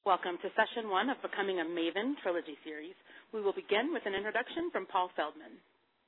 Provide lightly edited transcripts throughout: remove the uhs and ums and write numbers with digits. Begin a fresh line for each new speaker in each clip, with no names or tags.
Welcome to Session 1 of Becoming a Maven Trilogy Series. We will begin with an introduction from Paul Feldman.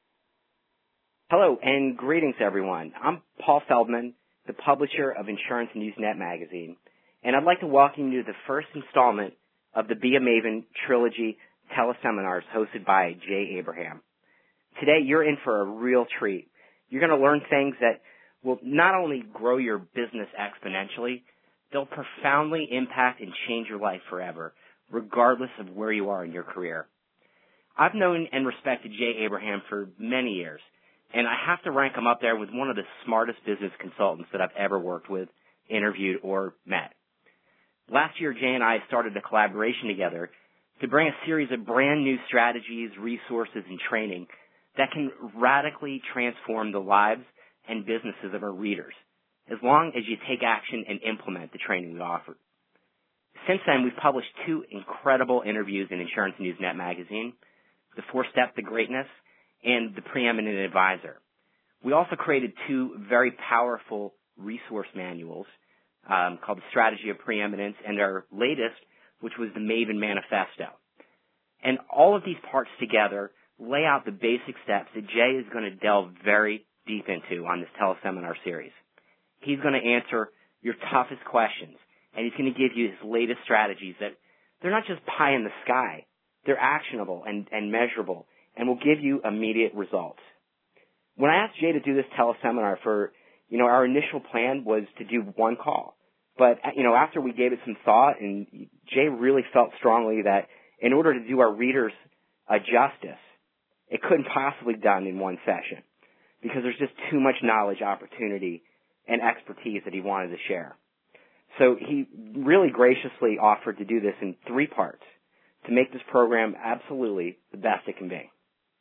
Hello, and greetings, everyone. I'm Paul Feldman, the publisher of Insurance Newsnet magazine, and I'd like to welcome you to the first installment of the Be a Maven Trilogy teleseminars hosted by Jay Abraham. Today, you're in for a real treat. You're going to learn things that will not only grow your business exponentially, they'll profoundly impact and change your life forever, regardless of where you are in your career. I've known and respected Jay Abraham for many years, and I have to rank him up there with one of the smartest business consultants that I've ever worked with, interviewed, or met. Last year, Jay and I started a collaboration together to bring a series of brand new strategies, resources, and training that can radically transform the lives and businesses of our readers, as long as you take action and implement the training we offer. Since then, we've published 2 incredible interviews in Insurance Newsnet magazine, The 4-Step to Greatness and The Preeminent Advisor. We also created 2 very powerful resource manuals called The Strategy of Preeminence and our latest, which was the Maven Manifesto. And all of these parts together lay out the basic steps that Jay is going to delve very deep into on this teleseminar series. He's going to answer your toughest questions, and he's going to give you his latest strategies that they're not just pie in the sky. They're actionable and measurable and will give you immediate results. When I asked Jay to do this teleseminar our initial plan was to do one call. But, after we gave it some thought, and Jay really felt strongly that in order to do our readers a justice, it couldn't possibly be done in one session because there's just too much knowledge, opportunity, and expertise that he wanted to share. So he really graciously offered to do this in 3 parts to make this program absolutely the best it can be.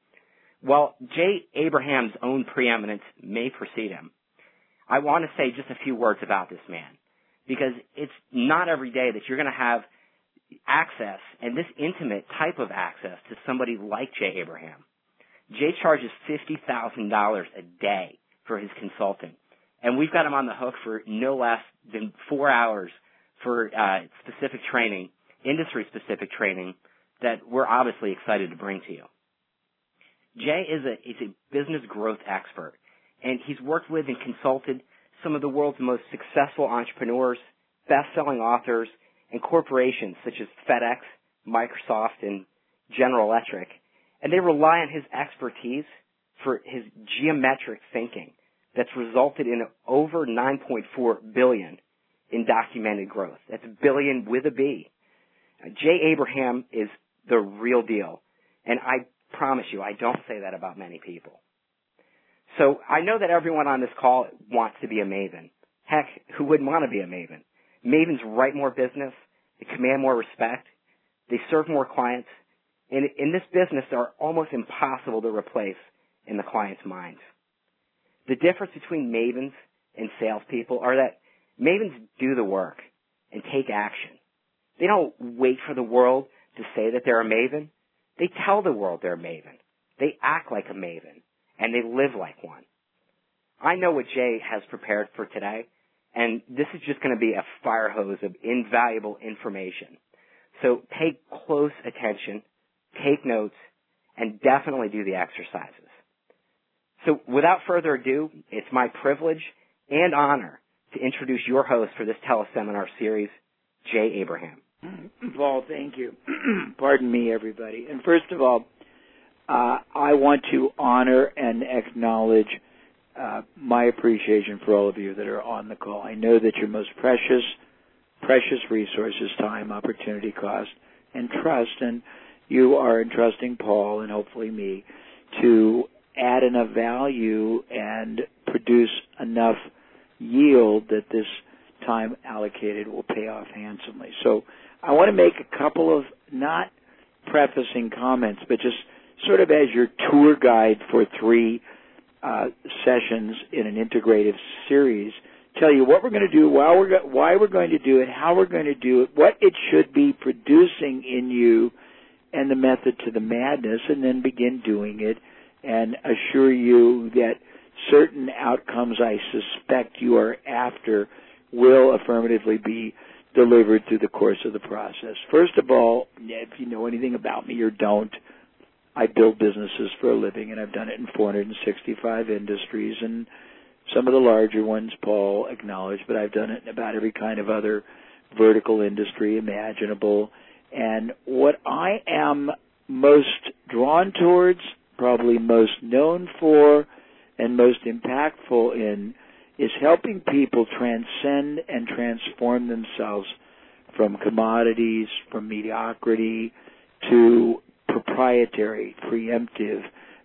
While Jay Abraham's own preeminence may precede him, I want to say just a few words about this man, because it's not every day that you're going to have access, and this intimate type of access, to somebody like Jay Abraham. Jay charges $50,000 a day for his consulting, and we've got him on the hook for no less than 4 hours for specific training, industry-specific training, that we're obviously excited to bring to you. Jay is a business growth expert, and he's worked with and consulted some of the world's most successful entrepreneurs, best-selling authors, and corporations such as FedEx, Microsoft, and General Electric. And they rely on his expertise for his geometric thinking that's resulted in over $9.4 billion in documented growth. That's billion with a B. Jay Abraham is the real deal, and I promise you, I don't say that about many people. So I know that everyone on this call wants to be a Maven. Heck, who wouldn't want to be a Maven? Mavens write more business, they command more respect, they serve more clients, and in this business, they are almost impossible to replace in the client's minds. The difference between Mavens and salespeople are that Mavens do the work and take action. They don't wait for the world to say that they're a Maven. They tell the world they're a Maven. They act like a Maven, and they live like one. I know what Jay has prepared for today, and this is just going to be a fire hose of invaluable information. So pay close attention, take notes, and definitely do the exercises. So without further ado, it's my privilege and honor to introduce your host for this teleseminar series, Jay Abraham.
Paul, thank you. Pardon me, everybody. And first of all, I want to honor and acknowledge my appreciation for all of you that are on the call. I know that your most precious resources, time, opportunity, cost, and trust, and you are entrusting Paul and hopefully me to add enough value and produce enough yield that this time allocated will pay off handsomely. So I want to make a couple of not prefacing comments, but just sort of as your tour guide for 3 sessions in an integrative series, tell you what we're going to do, why we're going to do it, how we're going to do it, what it should be producing in you, and the method to the madness, and then begin doing it, and assure you that certain outcomes I suspect you are after will affirmatively be delivered through the course of the process. First of all, if you know anything about me or don't, I build businesses for a living, and I've done it in 465 industries, and some of the larger ones Paul acknowledged, but I've done it in about every kind of other vertical industry imaginable. And what I am most drawn towards, probably most known for, and most impactful in, is helping people transcend and transform themselves from commodities, from mediocrity, to proprietary, preemptive,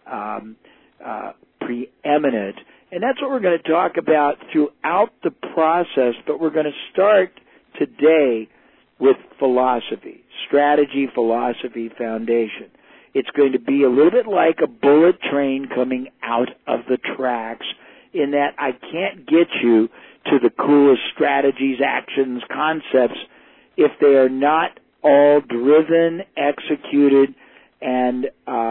preeminent. And that's what we're going to talk about throughout the process, but we're going to start today with philosophy, strategy, philosophy, foundation. It's going to be a little bit like a bullet train coming out of the tracks, in that I can't get you to the coolest strategies, actions, concepts if they are not all driven, executed, and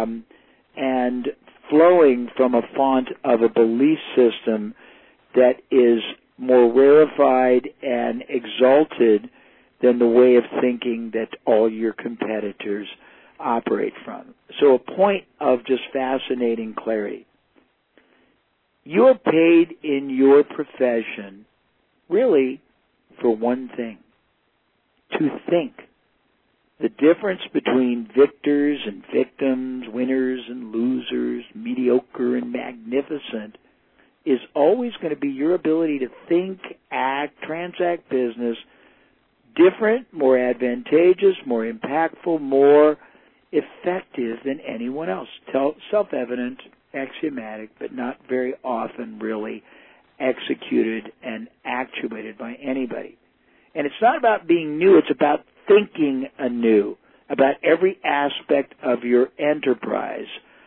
flowing from a font of a belief system that is more rarefied and exalted than the way of thinking that all your competitors operate from. So a point of just fascinating clarity. You are paid in your profession really for one thing: to think. The difference between victors and victims, winners and losers, mediocre and magnificent, is always going to be your ability to think, act, transact business different, more advantageous, more impactful, more effective than anyone else. Self-evident, axiomatic, but not very often really executed and actuated by anybody. And it's not about being new, it's about thinking anew about every aspect of your enterprise.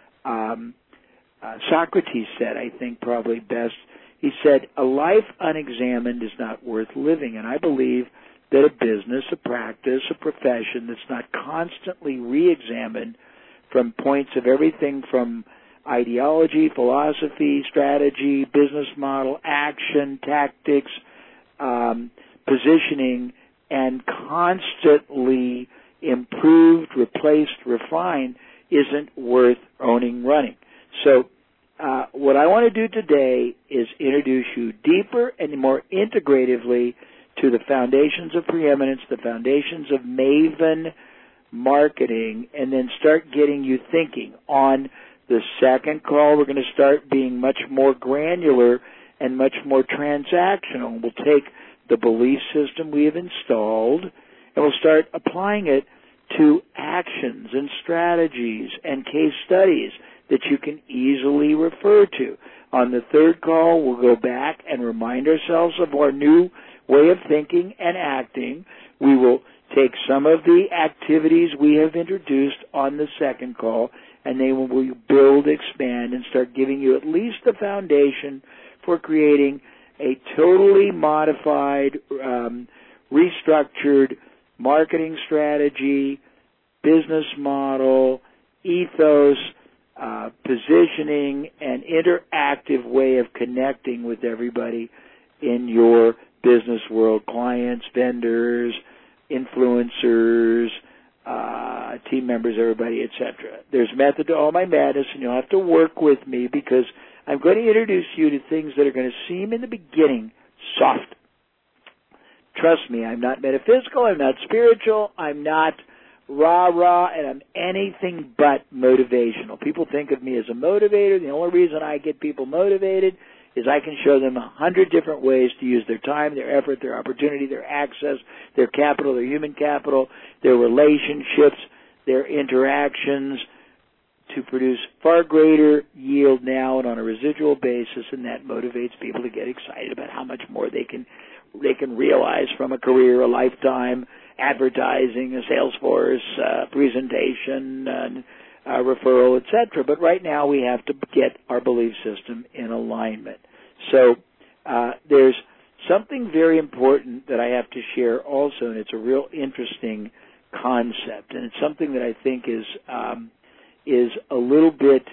Socrates said, I think probably best, he said, a life unexamined is not worth living. And I believe that a business, a practice, a profession that's not constantly re-examined from points of everything from ideology, philosophy, strategy, business model, action, tactics, positioning, and constantly improved, replaced, refined, isn't worth owning, running. So what I want to do today is introduce you deeper and more integratively to the foundations of preeminence, the foundations of Maven marketing, and then start getting you thinking. On the second call, we're going to start being much more granular and much more transactional. We'll take the belief system we have installed, and we'll start applying it to actions and strategies and case studies that you can easily refer to. On the third call, we'll go back and remind ourselves of our new way of thinking and acting. We will take some of the activities we have introduced on the second call, and then we will build, expand, and start giving you at least the foundation for creating a totally modified, restructured marketing strategy, business model, ethos, positioning, and interactive way of connecting with everybody in your business world, clients, vendors, influencers, team members, everybody, etc. There's method to all my madness, and you'll have to work with me because I'm going to introduce you to things that are going to seem in the beginning soft. Trust me, I'm not metaphysical, I'm not spiritual, I'm not rah-rah, and I'm anything but motivational. People think of me as a motivator. The only reason I get people motivated is I can show them 100 different ways to use their time, their effort, their opportunity, their access, their capital, their human capital, their relationships, their interactions to produce far greater yield now and on a residual basis, and that motivates people to get excited about how much more they can realize from a career, a lifetime, advertising, a sales force, presentation, referral, etc. But right now we have to get our belief system in alignment. So there's something very important that I have to share also, and it's a real interesting concept, and it's something that I think is a little bit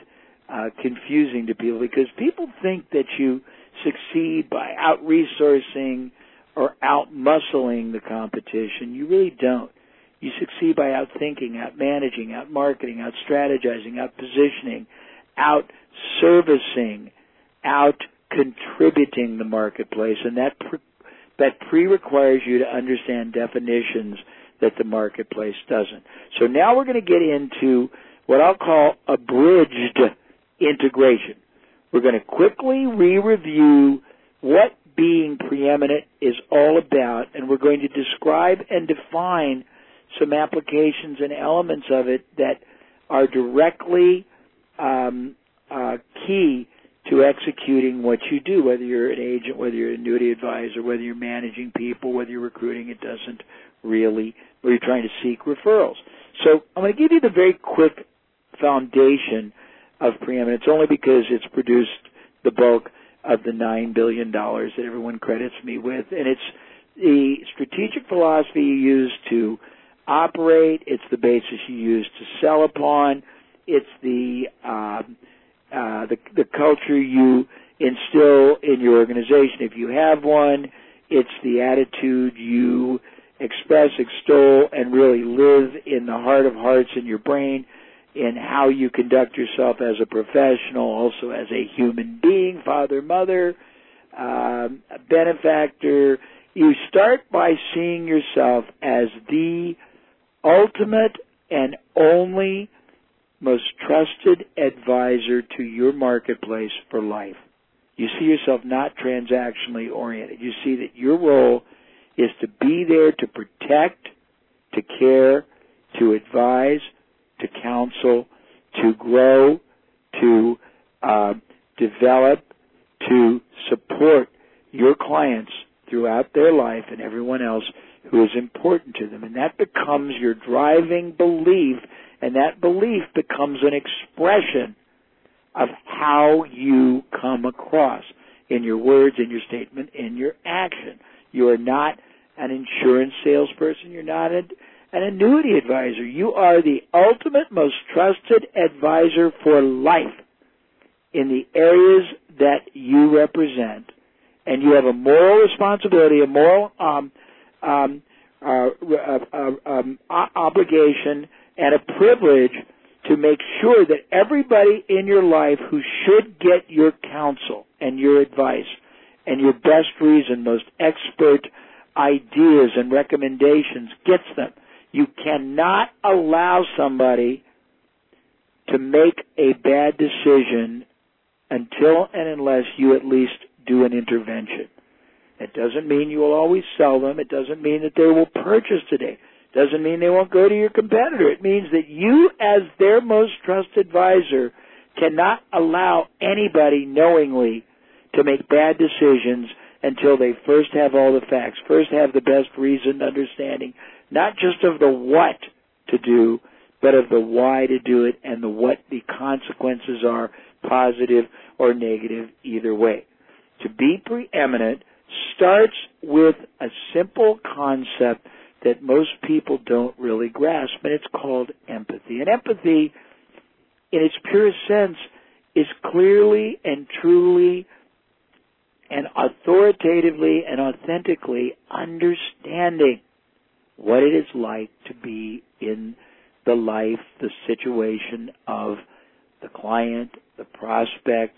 confusing to people, because people think that you succeed by out-resourcing or out-muscling the competition. You really don't. You succeed by out-thinking, out-managing, out-marketing, out-strategizing, out-positioning, out-servicing, out-contributing the marketplace, and that pre-requires you to understand definitions that the marketplace doesn't. So now we're going to get into what I'll call abridged integration. We're going to quickly re-review what being preeminent is all about, and we're going to describe and define some applications and elements of it that are directly key to executing what you do, whether you're an agent, whether you're an annuity advisor, whether you're managing people, whether you're recruiting. It doesn't really, or you're trying to seek referrals. So I'm going to give you the very quick foundation of preeminence, only because it's produced the bulk of the $9 billion that everyone credits me with. And it's the strategic philosophy you use to operate. It's the basis you use to sell upon. It's the culture you instill in your organization if you have one. It's the attitude you express, extol, and really live in the heart of hearts in your brain, in how you conduct yourself as a professional, also as a human being, father, mother, benefactor. You start by seeing yourself as the ultimate and only most trusted advisor to your marketplace for life. You see yourself not transactionally oriented. You see that your role is to be there to protect, to care, to advise, to counsel, to grow, to develop, to support your clients throughout their life and everyone else who is important to them. And that becomes your driving belief, and that belief becomes an expression of how you come across in your words, in your statement, in your action. You are not an insurance salesperson. You're not an annuity advisor. You are the ultimate, most trusted advisor for life in the areas that you represent. And you have a moral responsibility, a moral obligation, and a privilege to make sure that everybody in your life who should get your counsel and your advice and your best reason, most expert ideas and recommendations gets them. You cannot allow somebody to make a bad decision until and unless you at least do an intervention. It doesn't mean you will always sell them. It doesn't mean that they will purchase today. It doesn't mean they won't go to your competitor. It means that you, as their most trusted advisor, cannot allow anybody knowingly to make bad decisions until they first have all the facts, first have the best reasoned understanding, not just of the what to do, but of the why to do it and the what the consequences are, positive or negative, either way. To be preeminent starts with a simple concept that most people don't really grasp, and it's called empathy. And empathy, in its purest sense, is clearly and truly and authoritatively and authentically understanding what it is like to be in the life, the situation of the client, the prospect,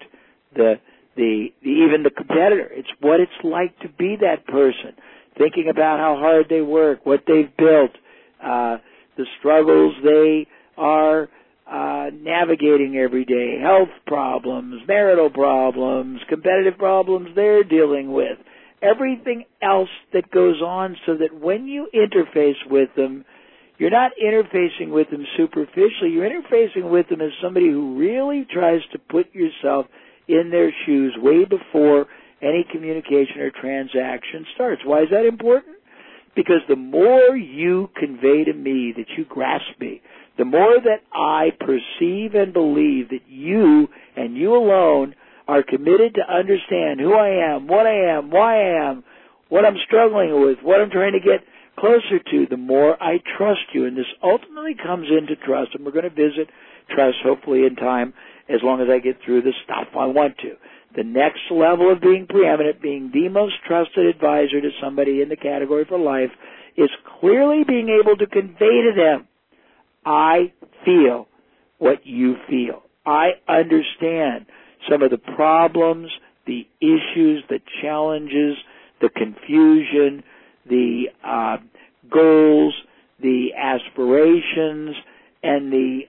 even the competitor. It's what it's like to be that person, thinking about how hard they work, what they've built, the struggles they are navigating every day, health problems, marital problems, competitive problems they're dealing with, everything else that goes on, so that when you interface with them, you're not interfacing with them superficially. You're interfacing with them as somebody who really tries to put yourself in their shoes way before any communication or transaction starts. Why is that important? Because the more you convey to me that you grasp me, the more that I perceive and believe that you and you alone are committed to understand who I am, why I am, what I'm struggling with, what I'm trying to get closer to, the more I trust you. And this ultimately comes into trust, and we're going to visit trust hopefully in time, as long as I get through the stuff I want to. The next level of being preeminent, being the most trusted advisor to somebody in the category for life, is clearly being able to convey to them, I feel what you feel. I understand some of the problems, the issues, the challenges, the confusion, the goals, the aspirations, and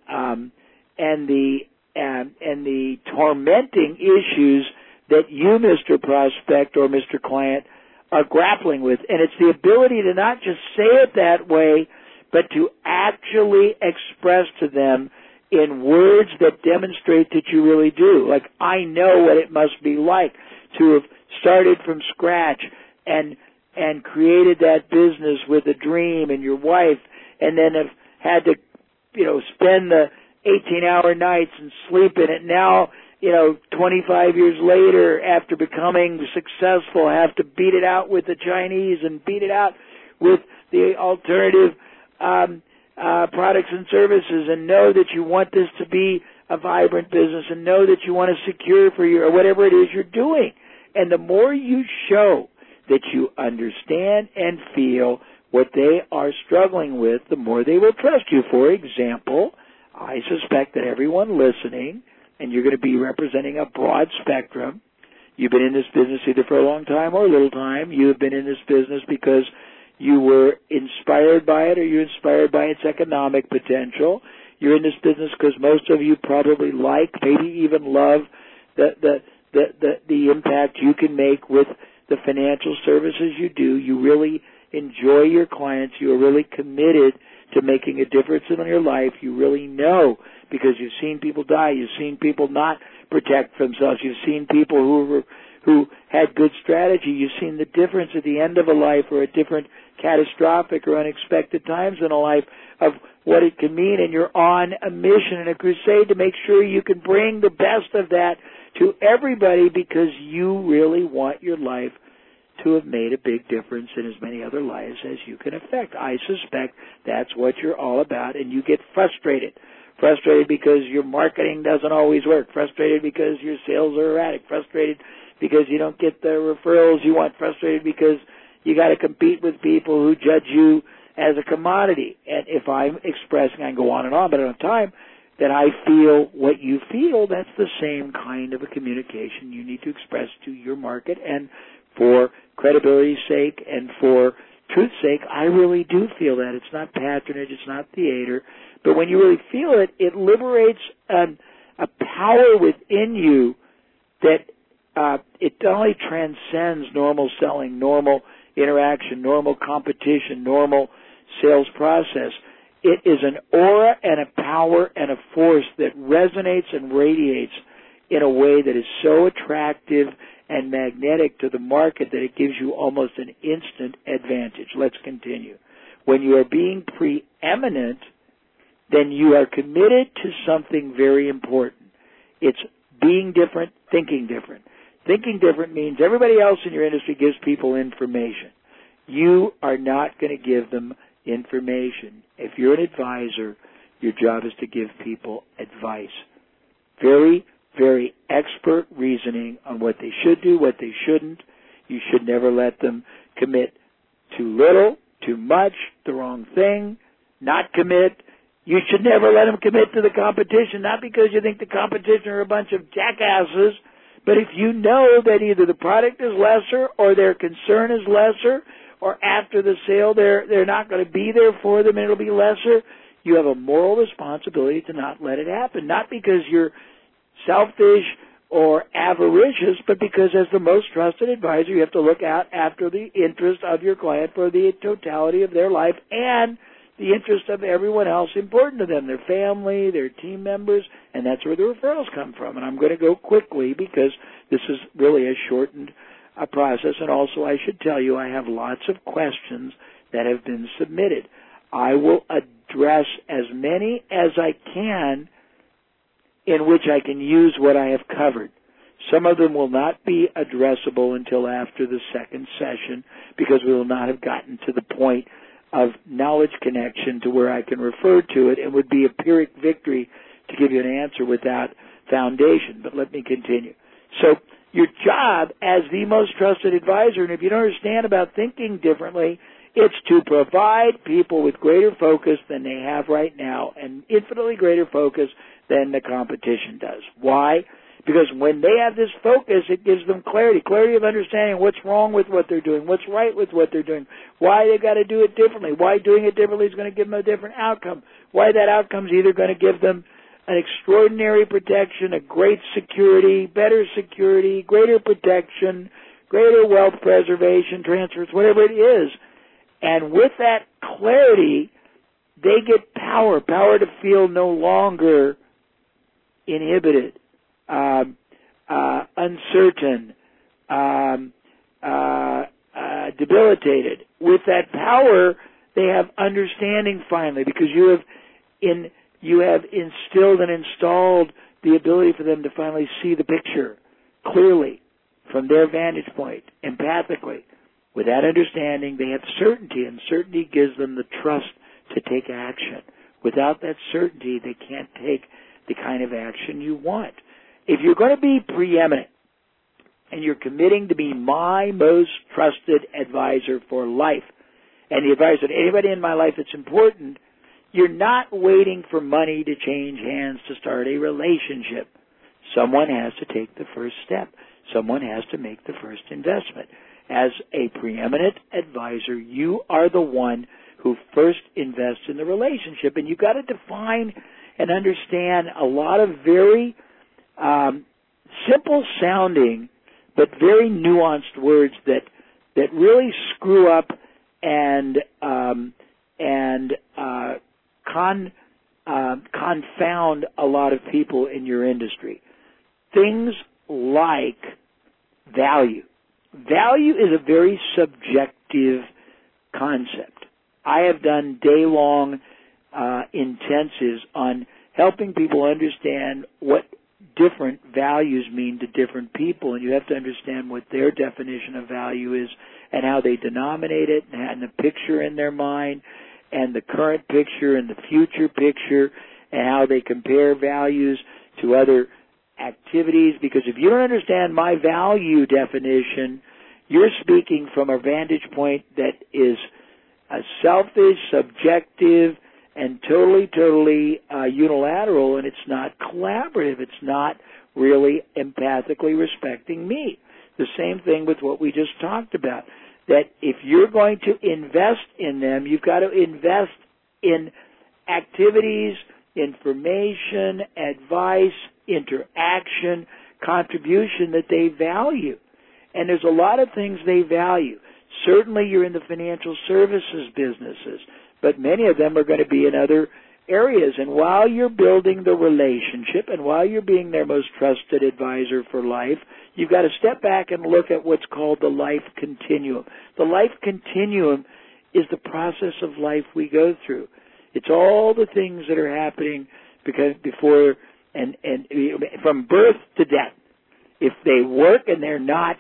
the tormenting issues that you, Mr. Prospect or Mr. Client, are grappling with. And it's the ability to not just say it that way, but to actually express to them in words that demonstrate that you really do. Like, I know what it must be like to have started from scratch and created that business with a dream and your wife, and then have had to, spend the 18-hour nights and sleep in it. Now, 25 years later, after becoming successful, have to beat it out with the Chinese and beat it out with the alternative products and services, and know that you want this to be a vibrant business, and know that you want to secure for your, or whatever it is you're doing. And the more you show that you understand and feel what they are struggling with, the more they will trust you. For example, I suspect that everyone listening, and you're going to be representing a broad spectrum, you've been in this business either for a long time or a little time. You have been in this business because you were inspired by it, or you're inspired by its economic potential. You're in this business because most of you probably like, maybe even love, the impact you can make with the financial services you do. You really enjoy your clients. You are really committed to making a difference in your life. You really know, because you've seen people die. You've seen people not protect themselves. You've seen people who had good strategy. You've seen the difference at the end of a life, or at different catastrophic or unexpected times in a life, of what it can mean. And you're on a mission and a crusade to make sure you can bring the best of that to everybody, because you really want your life to have made a big difference in as many other lives as you can affect. I suspect that's what you're all about, and you get frustrated. Frustrated because your marketing doesn't always work. Frustrated because your sales are erratic. Frustrated because you don't get the referrals you want. Frustrated because you got to compete with people who judge you as a commodity. And if I'm expressing, I can go on and on, but I don't have time, that I feel what you feel, that's the same kind of a communication you need to express to your market. And for credibility's sake and for truth's sake, I really do feel that. It's not patronage, it's not theater, but when you really feel it, it liberates a power within you that it not only transcends normal selling, normal interaction, normal competition, normal sales process. It is an aura and a power and a force that resonates and radiates in a way that is so attractive and magnetic to the market that it gives you almost an instant advantage. Let's continue. When you are being preeminent, then you are committed to something very important. It's being different, thinking different. Thinking different means everybody else in your industry gives people information. You are not going to give them information. If you're an advisor, your job is to give people advice. Very, very expert reasoning on what they should do, what they shouldn't. You should never let them commit too little, too much, the wrong thing, not commit. You should never let them commit to the competition, not because you think the competition are a bunch of jackasses, but if you know that either the product is lesser or their concern is lesser, or after the sale they're not going to be there for them and it'll be lesser, you have a moral responsibility to not let it happen. Not because you're selfish or avaricious, but because as the most trusted advisor, you have to look out after the interest of your client for the totality of their life and the interest of everyone else important to them, their family, their team members, and that's where the referrals come from. And I'm going to go quickly because this is really a shortened process, and also I should tell you I have lots of questions that have been submitted. I will address as many as I can in which I can use what I have covered. Some of them will not be addressable until after the second session because we will not have gotten to the point of knowledge connection to where I can refer to it, and would be a Pyrrhic victory to give you an answer without foundation. But let me continue. So your job as the most trusted advisor, and if you don't understand about thinking differently, it's to provide people with greater focus than they have right now, and infinitely greater focus than the competition does. Why? Because when they have this focus, it gives them clarity of understanding what's wrong with what they're doing, what's right with what they're doing, why they've got to do it differently, why doing it differently is going to give them a different outcome, why that outcome is either going to give them an extraordinary protection, a great security, better security, greater protection, greater wealth preservation, transfers, whatever it is. And with that clarity, they get power to feel no longer inhibited, uncertain, debilitated. With that power, they have understanding finally, because you have instilled and installed the ability for them to finally see the picture clearly from their vantage point, empathically. With that understanding, they have certainty, and certainty gives them the trust to take action. Without that certainty, they can't take the kind of action you want. If you're going to be preeminent, and you're committing to be my most trusted advisor for life, and the advisor to anybody in my life that's important, you're not waiting for money to change hands to start a relationship. Someone has to take the first step. Someone has to make the first investment. As a preeminent advisor, you are the one who first invests in the relationship. And you've got to define and understand a lot of very simple sounding but very nuanced words that really screw up and confound a lot of people in your industry. Things like value. Value is a very subjective concept. I have done day-long intensives on helping people understand what different values mean to different people, and you have to understand what their definition of value is and how they denominate it and the picture in their mind and the current picture and the future picture and how they compare values to other activities. Because if you don't understand my value definition, you're speaking from a vantage point that is selfish, subjective, and totally unilateral, and it's not collaborative. It's not really empathically respecting me. The same thing with what we just talked about, that if you're going to invest in them, you've got to invest in activities, information, advice, interaction, contribution that they value. And there's a lot of things they value. Certainly you're in the financial services businesses, but many of them are going to be in other areas. And while you're building the relationship and while you're being their most trusted advisor for life, you've got to step back and look at what's called the life continuum. The life continuum is the process of life we go through. It's all the things that are happening before and from birth to death. If they work and they're not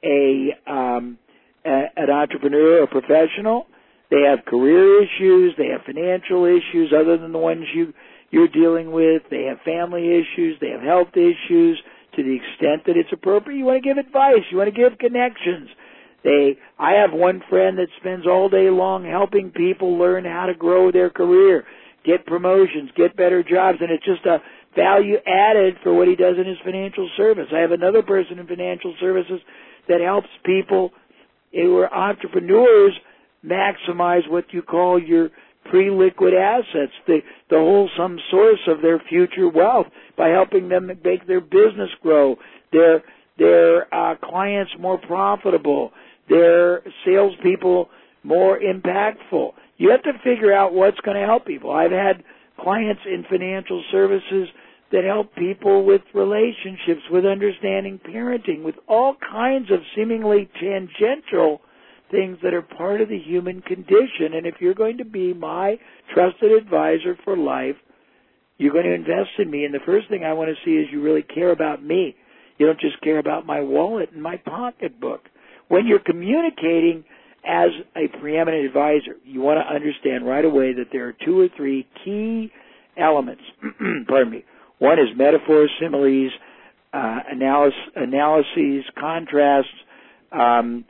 an entrepreneur or professional, they have career issues, they have financial issues other than the ones you're dealing with, they have family issues, they have health issues. To the extent that it's appropriate, you want to give advice, you want to give connections. I have one friend that spends all day long helping people learn how to grow their career, get promotions, get better jobs, and it's just a value added for what he does in his financial service. I have another person in financial services that helps people who are entrepreneurs maximize what you call your pre-liquid assets, the wholesome source of their future wealth, by helping them make their business grow, their clients more profitable, their salespeople more impactful. You have to figure out what's going to help people. I've had clients in financial services that help people with relationships, with understanding parenting, with all kinds of seemingly tangential things that are part of the human condition. And if you're going to be my trusted advisor for life, you're going to invest in me. And the first thing I want to see is you really care about me. You don't just care about my wallet and my pocketbook. When you're communicating as a preeminent advisor, you want to understand right away that there are 2 or 3 key elements. Pardon me. One is metaphors, similes, analyses, contrasts, and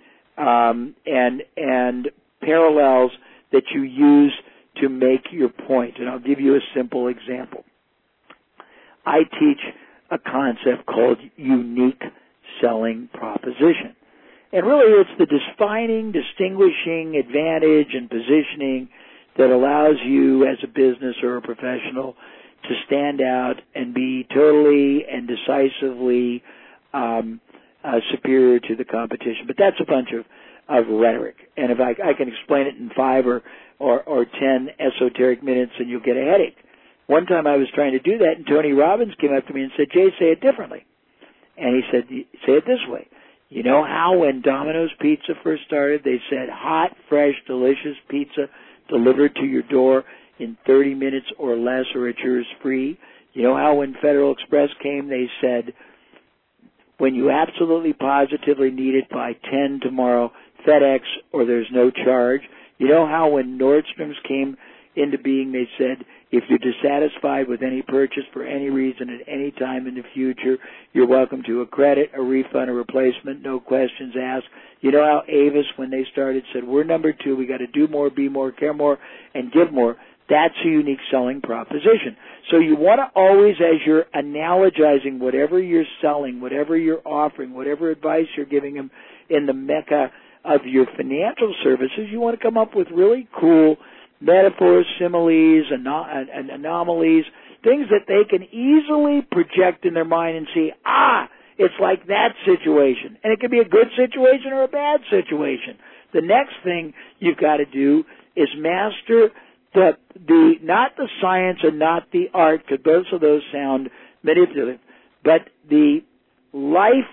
parallels that you use to make your point. And I'll give you a simple example. I teach a concept called unique selling proposition. And really it's the defining, distinguishing advantage and positioning that allows you as a business or a professional to stand out and be totally and decisively superior to the competition. But that's a bunch of rhetoric. And if I can explain it in 5 or 10 esoteric minutes, and you'll get a headache. One time I was trying to do that, and Tony Robbins came up to me and said, "Jay, say it differently." And he said, "Say it this way. You know how when Domino's Pizza first started, they said hot, fresh, delicious pizza delivered to your door in 30 minutes or less, or it's yours free? You know how when Federal Express came, they said, when you absolutely positively need it by 10 tomorrow, FedEx, or there's no charge? You know how when Nordstrom's came into being, they said, if you're dissatisfied with any purchase for any reason at any time in the future, you're welcome to a credit, a refund, a replacement, no questions asked. You know how Avis, when they started, said, we're number 2, we got to do more, be more, care more, and give more. That's a unique selling proposition. So you want to always, as you're analogizing whatever you're selling, whatever you're offering, whatever advice you're giving them in the mecca of your financial services, you want to come up with really cool metaphors, similes, anomalies, things that they can easily project in their mind and see, it's like that situation. And it can be a good situation or a bad situation. The next thing you've got to do is master the not the science and not the art, because both of those sound manipulative, but the life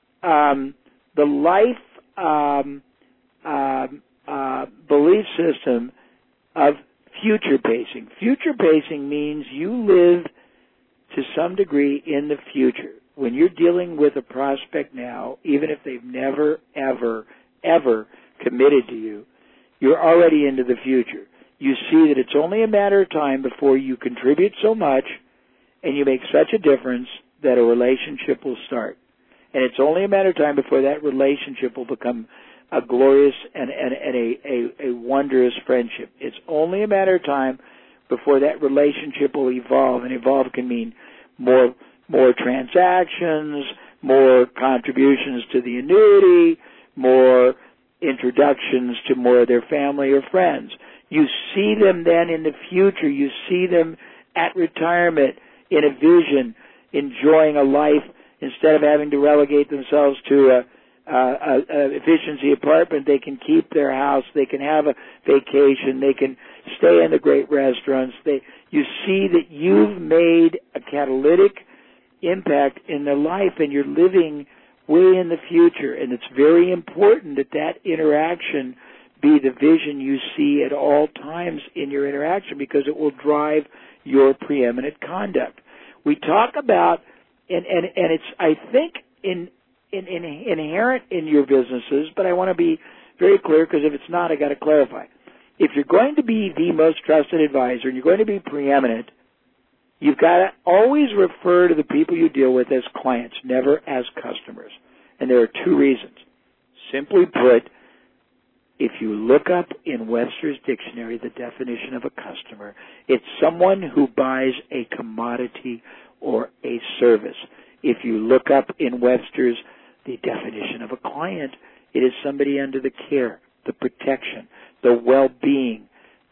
belief system of future pacing. Future pacing means you live to some degree in the future. When you're dealing with a prospect now, even if they've never, ever, ever committed to you, you're already into the future. You see that it's only a matter of time before you contribute so much and you make such a difference that a relationship will start. And it's only a matter of time before that relationship will become a glorious and a wondrous friendship. It's only a matter of time before that relationship will evolve, and evolve can mean more transactions, more contributions to the annuity, more introductions to more of their family or friends. You see them then in the future. You see them at retirement in a vision, enjoying a life instead of having to relegate themselves to a efficiency apartment. They can keep their house. They can have a vacation. They can stay in the great restaurants. You see that you've made a catalytic impact in their life, and you're living way in the future. And it's very important that interaction be the vision you see at all times in your interaction, because it will drive your preeminent conduct. We talk about, and it's, I think, inherent in your businesses, but I want to be very clear, because if it's not, I got to clarify. If you're going to be the most trusted advisor and you're going to be preeminent, you've got to always refer to the people you deal with as clients, never as customers. And there are 2 reasons. Simply put, if you look up in Webster's dictionary the definition of a customer, it's someone who buys a commodity or a service. If you look up in Webster's the definition of a client, it is somebody under the care, the protection, the well-being,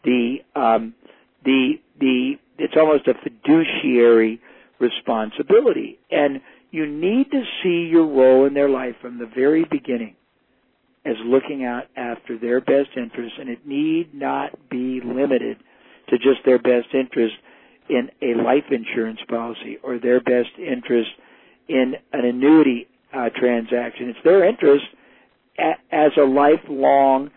it's almost a fiduciary responsibility. And you need to see your role in their life from the very beginning as looking out after their best interests, and it need not be limited to just their best interest in a life insurance policy or their best interest in an annuity transaction. It's their interest as a lifelong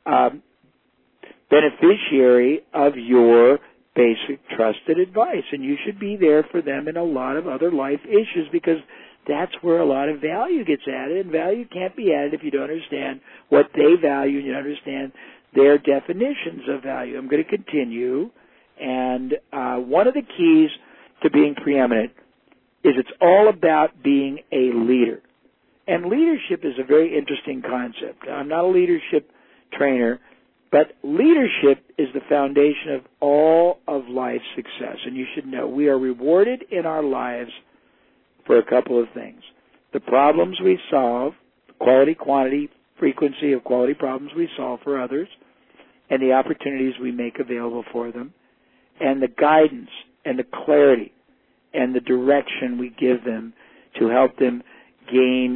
beneficiary of your basic trusted advice, and you should be there for them in a lot of other life issues, because that's where a lot of value gets added, and value can't be added if you don't understand what they value and you don't understand their definitions of value. I'm going to continue, and one of the keys to being preeminent is it's all about being a leader. And leadership is a very interesting concept. I'm not a leadership trainer, but leadership is the foundation of all of life's success. And you should know we are rewarded in our lives for a couple of things. The problems we solve, quality, quantity, frequency of quality problems we solve for others, and the opportunities we make available for them, and the guidance and the clarity and the direction we give them to help them gain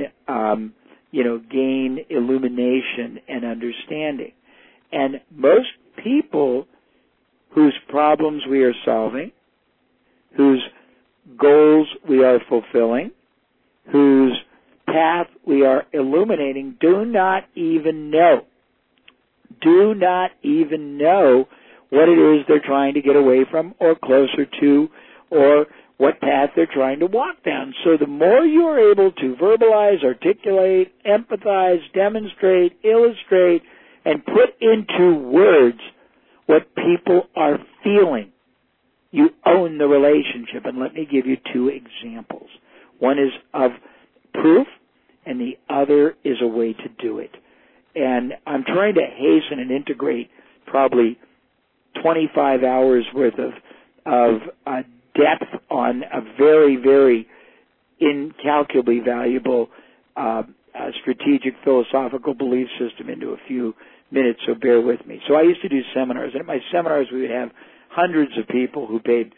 illumination and understanding. And most people whose problems we are solving, whose goals we are fulfilling, whose path we are illuminating, do not even know what it is they're trying to get away from or closer to, or what path they're trying to walk down. So the more you are able to verbalize, articulate, empathize, demonstrate, illustrate, and put into words what people are feeling, you own the relationship. And let me give you two examples. One is of proof, and the other is a way to do it. And I'm trying to hasten and integrate probably 25 hours worth of depth on a very, very incalculably valuable strategic philosophical belief system into a few minutes, so bear with me. So I used to do seminars, and at my seminars we would have hundreds of people who paid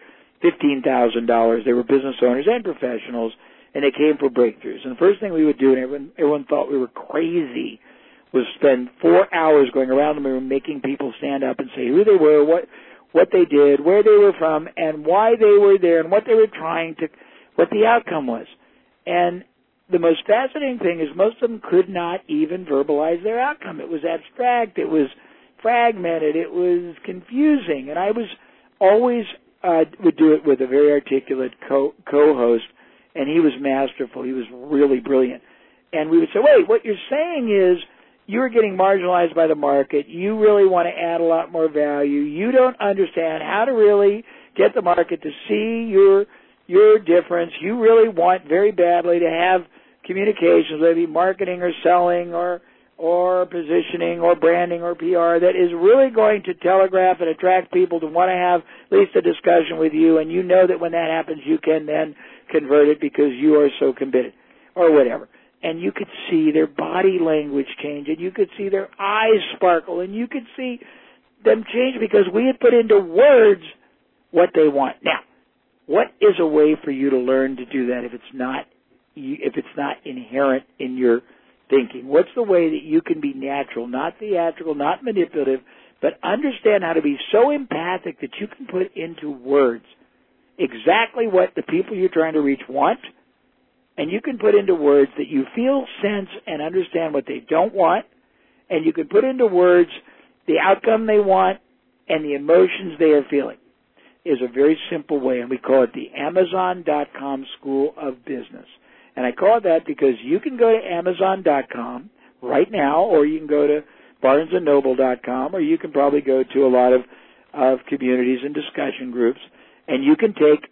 $15,000. They were business owners and professionals, and they came for breakthroughs. And the first thing we would do, and everyone thought we were crazy, was spend 4 hours going around the room making people stand up and say who they were, what they did, where they were from, and why they were there, and what they were what the outcome was. And the most fascinating thing is most of them could not even verbalize their outcome. It was abstract, it was fragmented, it was confusing. And I was always would do it with a very articulate co-host, and he was masterful. He was really brilliant. And we would say, wait, what you're saying is you're getting marginalized by the market. You really want to add a lot more value. You don't understand how to really get the market to see your difference. You really want very badly to have communications, whether it be marketing or selling or positioning or branding or PR, that is really going to telegraph and attract people to want to have at least a discussion with you. And you know that when that happens, you can then convert it because you are so committed or whatever. And you could see their body language change, and you could see their eyes sparkle, and you could see them change because we had put into words what they want. Now, what is a way for you to learn to do that if it's not inherent in your thinking? What's the way that you can be natural, not theatrical, not manipulative, but understand how to be so empathic that you can put into words exactly what the people you're trying to reach want, and you can put into words that you feel, sense, and understand what they don't want, and you can put into words the outcome they want and the emotions they are feeling. Is a very simple way, and we call it the Amazon.com School of Business. And I call it that because you can go to Amazon.com right now, or you can go to BarnesandNoble.com, or you can probably go to a lot of communities and discussion groups, and you can take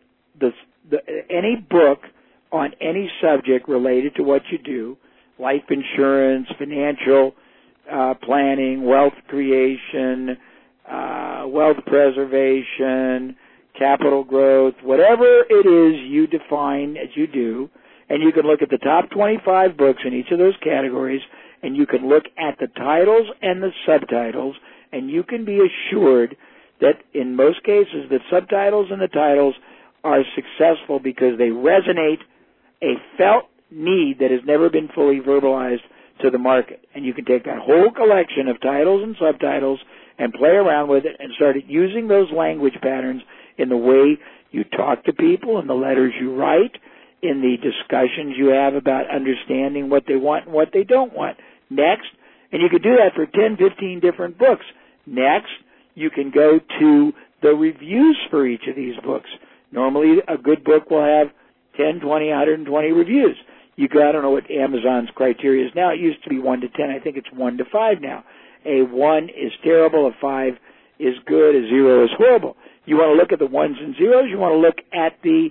any book on any subject related to what you do, life insurance, financial planning, wealth creation, wealth preservation, capital growth, whatever it is you define as you do, and you can look at the top 25 books in each of those categories, and you can look at the titles and the subtitles, and you can be assured that in most cases the subtitles and the titles are successful because they resonate a felt need that has never been fully verbalized to the market. And you can take that whole collection of titles and subtitles and play around with it and start using those language patterns in the way you talk to people, in the letters you write, in the discussions you have about understanding what they want and what they don't want. Next, and you can do that for 10, 15 different books. Next, you can go to the reviews for each of these books. Normally, a good book will have 10, 20, 120 reviews. You go, I don't know what Amazon's criteria is now. It used to be 1 to 10. I think it's 1 to 5 now. A 1 is terrible. A 5 is good. A 0 is horrible. You want to look at the 1s and 0s. You want to look at the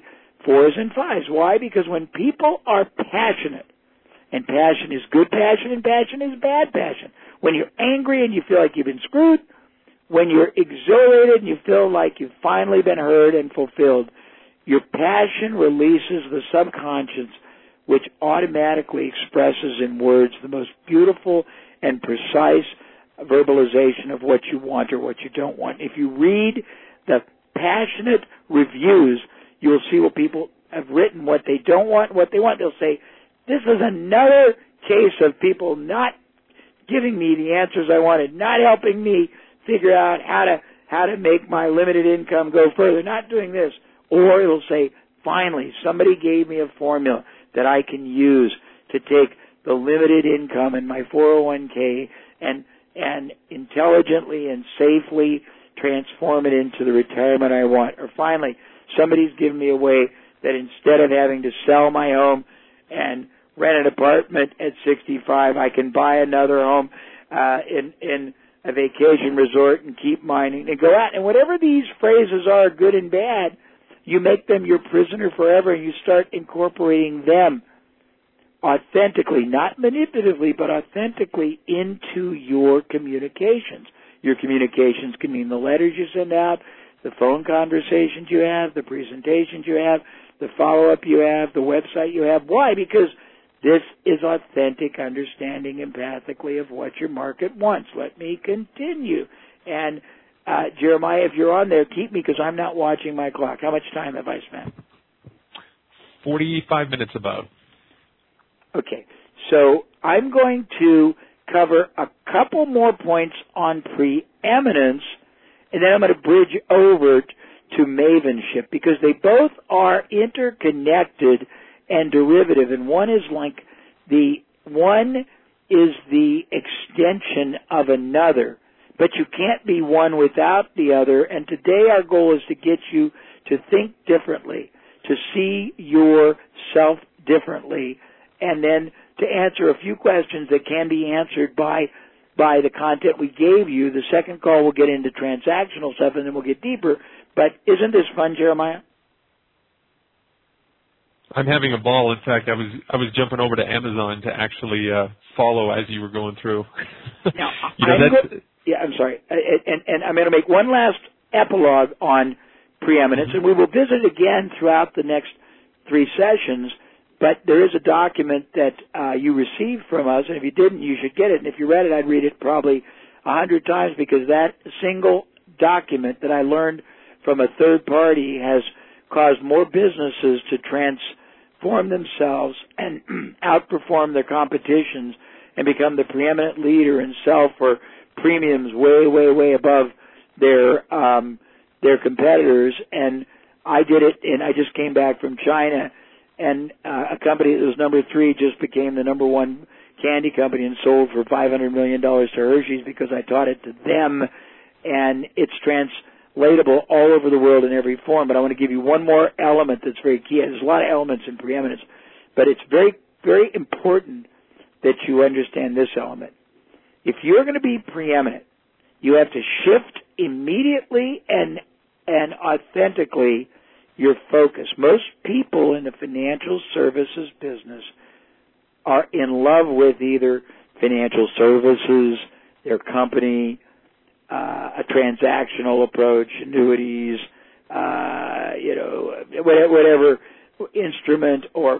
4s and 5s. Why? Because when people are passionate, and passion is good passion and passion is bad passion. When you're angry and you feel like you've been screwed, when you're exhilarated and you feel like you've finally been heard and fulfilled, your passion releases the subconscious, which automatically expresses in words the most beautiful and precise verbalization of what you want or what you don't want. If you read the passionate reviews, you'll see what people have written, what they don't want, what they want. They'll say, this is another case of people not giving me the answers I wanted, not helping me figure out how to make my limited income go further, not doing this. Or it'll say, finally, somebody gave me a formula that I can use to take the limited income in my 401k and intelligently and safely transform it into the retirement I want. Or finally, somebody's given me a way that instead of having to sell my home and rent an apartment at 65, I can buy another home in a vacation resort and keep mining and go out. And whatever these phrases are, good and bad, you make them your prisoner forever, and you start incorporating them authentically, not manipulatively, but authentically into your communications. Your communications can mean the letters you send out, the phone conversations you have, the presentations you have, the follow-up you have, the website you have. Why? Because this is authentic understanding empathically of what your market wants. Let me continue. And Jeremiah, if you're on there, keep me because I'm not watching my clock. How much time have I spent?
45 minutes about.
Okay. So I'm going to cover a couple more points on preeminence, and then I'm going to bridge over to mavenship because they both are interconnected and derivative, and one is the extension of another, but you can't be one without the other. And today our goal is to get you to think differently, to see yourself differently, and then to answer a few questions that can be answered by the content we gave you. The second call will get into transactional stuff, and then we'll get deeper. But isn't this fun, Jeremiah?
I'm having a ball. In fact, I was jumping over to Amazon to actually follow as you were going through.
Now, I'm sorry. And I'm going to make one last epilogue on preeminence, and we will visit again throughout the next 3 sessions. But there is a document that you received from us, and if you didn't, you should get it. And if you read it, I'd read it probably 100 times because that single document that I learned from a third party has caused more businesses to transform themselves and outperform their competitions and become the preeminent leader and sell for premiums way, way, way above their competitors. And I did it, and I just came back from China, and a company that was number 3 just became the number 1 candy company and sold for $500 million to Hershey's because I taught it to them, and it's translatable all over the world in every form. But I want to give you one more element that's very key. There's a lot of elements in preeminence, but it's very, very important that you understand this element. If you're going to be preeminent, you have to shift immediately and authentically your focus. Most people in the financial services business are in love with either financial services, their company, a transactional approach, annuities, whatever instrument or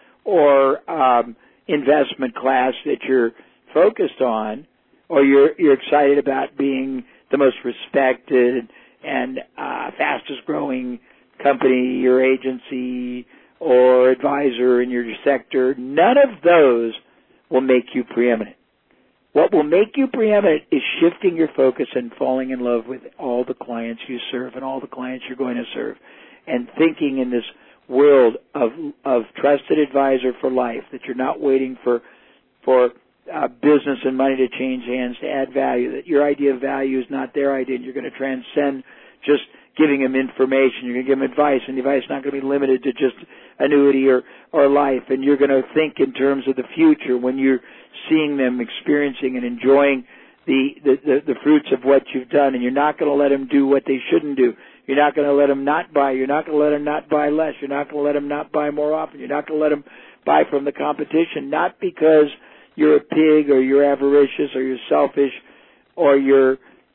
investment class that you're focused on, or you're excited about being the most respected and fastest growing company, your agency, or advisor in your sector. None of those will make you preeminent. What will make you preeminent is shifting your focus and falling in love with all the clients you serve and all the clients you're going to serve, and thinking in this world of trusted advisor for life, that you're not waiting for business and money to change hands to add value, that your idea of value is not their idea, and you're going to transcend just giving them information. You're going to give them advice, and the advice is not going to be limited to just annuity or life, and you're going to think in terms of the future when you're seeing them experiencing and enjoying the fruits of what you've done, and you're not going to let them do what they shouldn't do. You're not going to let them not buy. You're not going to let them not buy less. You're not going to let them not buy more often. You're not going to let them buy from the competition, not because you're a pig or you're avaricious or you're selfish or you're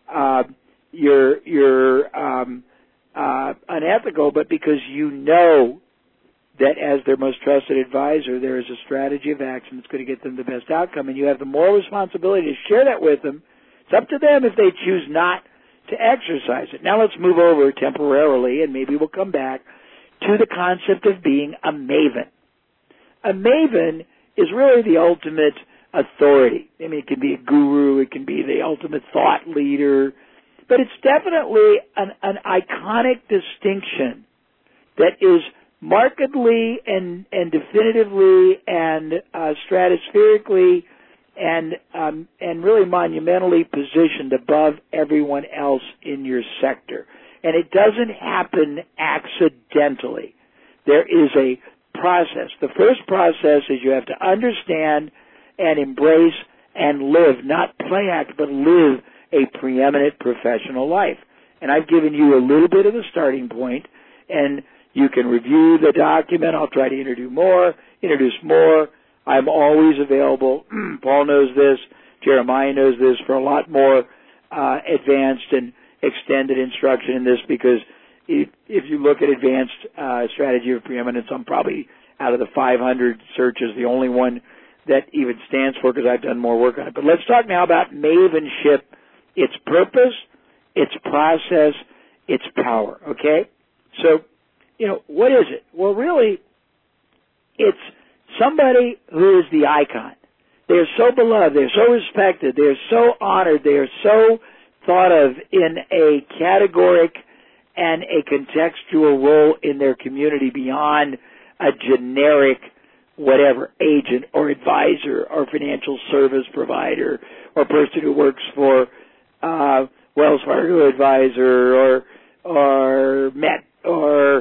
unethical, but because you know that as their most trusted advisor, there is a strategy of action that's going to get them the best outcome, and you have the moral responsibility to share that with them. It's up to them if they choose not to exercise it. Now let's move over temporarily, and maybe we'll come back to the concept of being a maven. A maven is really the ultimate authority. I mean, it can be a guru, it can be the ultimate thought leader, but it's definitely an iconic distinction that is markedly and definitively and stratospherically and really monumentally positioned above everyone else in your sector. And it doesn't happen accidentally. There is a process. The first process is you have to understand and embrace and live, not play act, but live a preeminent professional life. And I've given you a little bit of the starting point, and you can review the document. I'll try to introduce more. I'm always available. Paul knows this. Jeremiah knows this for a lot more advanced and extended instruction in this, because if you look at advanced strategy of preeminence, I'm probably out of the 500 searches the only one that even stands for, because I've done more work on it. But let's talk now about mavenship, its purpose, its process, its power, okay? So, what is it? Well, really, it's somebody who is the icon. They're so beloved. They're so respected. They're so honored. They are so thought of in a categoric and a contextual role in their community beyond a generic whatever agent or advisor or financial service provider or person who works for Wells Fargo advisor or Met or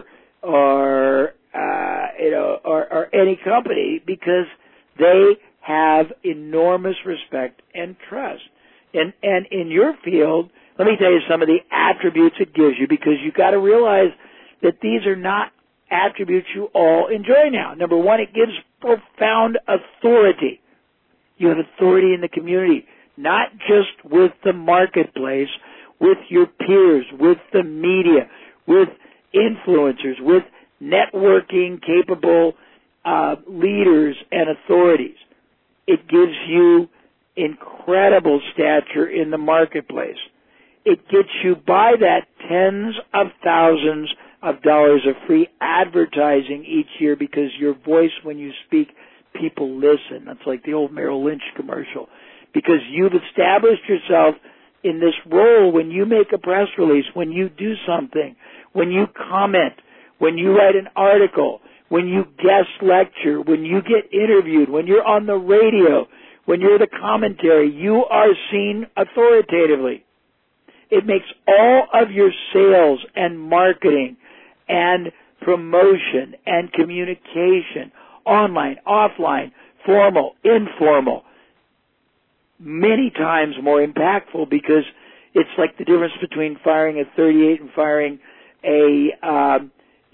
any company, because they have enormous respect and trust. And in your field, let me tell you some of the attributes it gives you, because you've got to realize that these are not attributes you all enjoy now. Number one, it gives profound authority. You have authority in the community, not just with the marketplace, with your peers, with the media, with influencers, with networking capable leaders and authorities. It gives you incredible stature in the marketplace. It gets you, by that, tens of thousands of dollars of free advertising each year, because your voice, when you speak, people listen. That's like the old Merrill Lynch commercial. Because you've established yourself in this role when you make a press release, when you do something, when you comment, when you write an article, when you guest lecture, when you get interviewed, when you're on the radio, when you're the commentary, you are seen authoritatively. It makes all of your sales and marketing and promotion and communication, online, offline, formal, informal, many times more impactful, because it's like the difference between firing a .38 and firing a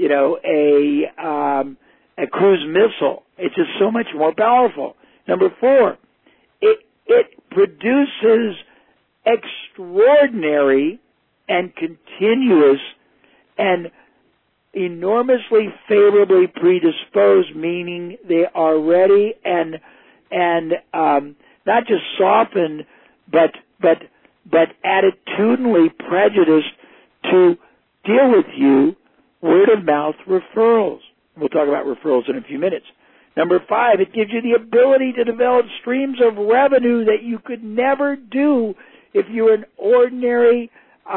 cruise missile. It's just so much more powerful. Number four, it produces extraordinary and continuous and enormously favorably predisposed, meaning they are ready and not just softened, but attitudinally prejudiced to deal with you, word of mouth referrals. We'll talk about referrals in a few minutes. Number five, it gives you the ability to develop streams of revenue that you could never do if you were an ordinary,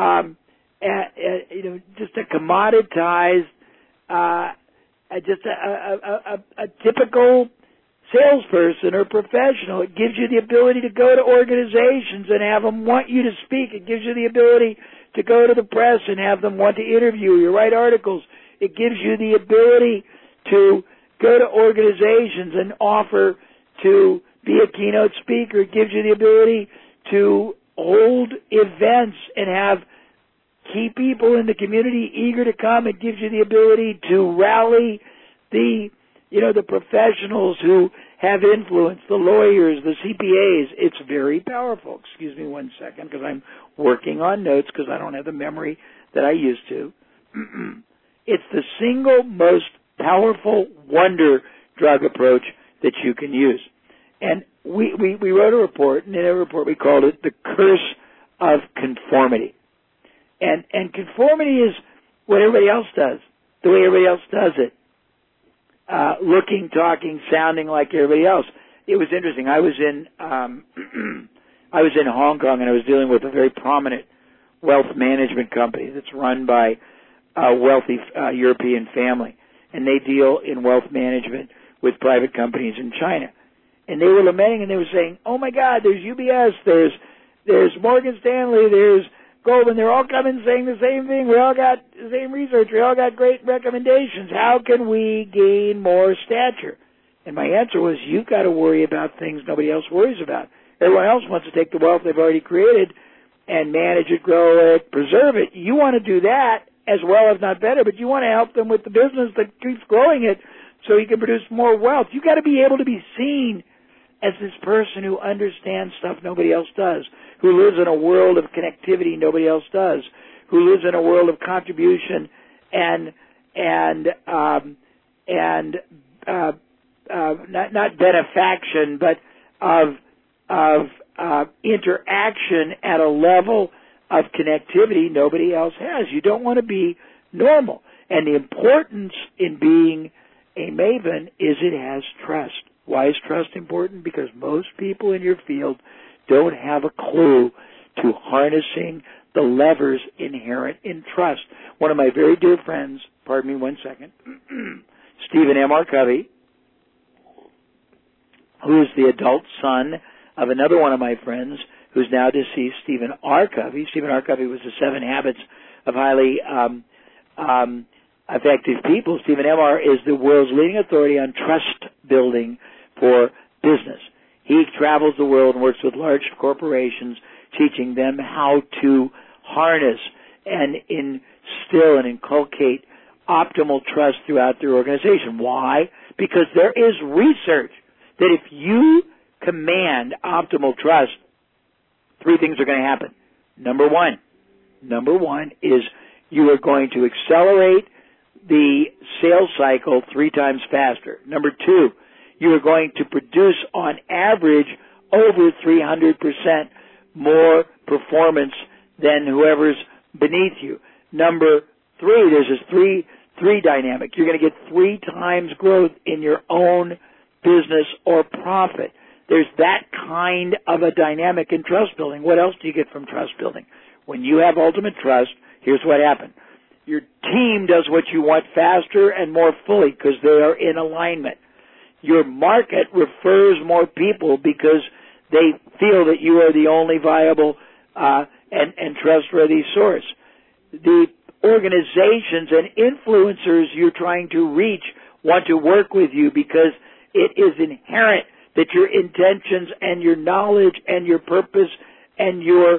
just a commoditized, just a typical salesperson or professional. It gives you the ability to go to organizations and have them want you to speak. It gives you the ability to go to the press and have them want to interview you, write articles. It gives you the ability to go to organizations and offer to be a keynote speaker. It gives you the ability to hold events and have key people in the community eager to come. It gives you the ability to rally the professionals who have influence, the lawyers, the CPAs. It's very powerful. Excuse me one second, because I'm working on notes because I don't have the memory that I used to. It's the single most powerful wonder drug approach that you can use. And we wrote a report, and in a report we called it The Curse of Conformity. And conformity is what everybody else does, the way everybody else does it. Looking, talking, sounding like everybody else. It was interesting. I was in Hong Kong, and I was dealing with a very prominent wealth management company that's run by a wealthy European family, and they deal in wealth management with private companies in China. And they were lamenting, and they were saying, "Oh my God, there's UBS, there's Morgan Stanley, there's Goldman, they're all coming saying the same thing. We all got the same research. We all got great recommendations. How can we gain more stature?" And my answer was, you've got to worry about things nobody else worries about. Everyone else wants to take the wealth they've already created and manage it, grow it, preserve it. You want to do that as well, if not better, but you want to help them with the business that keeps growing it so you can produce more wealth. You've got to be able to be seen as this person who understands stuff nobody else does, who lives in a world of connectivity nobody else does, who lives in a world of contribution and not benefaction, but of interaction at a level of connectivity nobody else has. You don't want to be normal. And the importance in being a maven is it has trust. Why is trust important? Because most people in your field don't have a clue to harnessing the levers inherent in trust. One of my very dear friends, pardon me one second, Stephen M. R. Covey, who is the adult son of another one of my friends who's now deceased, Stephen R. Covey. Stephen R. Covey was the 7 Habits of Highly Effective People. Stephen M. R. is the world's leading authority on trust building for business. He travels the world and works with large corporations, teaching them how to harness and instill and inculcate optimal trust throughout their organization. Why? Because there is research that if you command optimal trust, 3 things are going to happen. Number one is you are going to accelerate the sales cycle 3 times faster. Number 2, you are going to produce on average over 300% more performance than whoever's beneath you. Number 3, there's this three dynamic. You're going to get 3 times growth in your own business or profit. There's that kind of a dynamic in trust building. What else do you get from trust building? When you have ultimate trust, here's what happens. Your team does what you want faster and more fully because they are in alignment. Your market refers more people because they feel that you are the only viable and trustworthy source. The organizations and influencers you're trying to reach want to work with you because it is inherent that your intentions and your knowledge and your purpose and your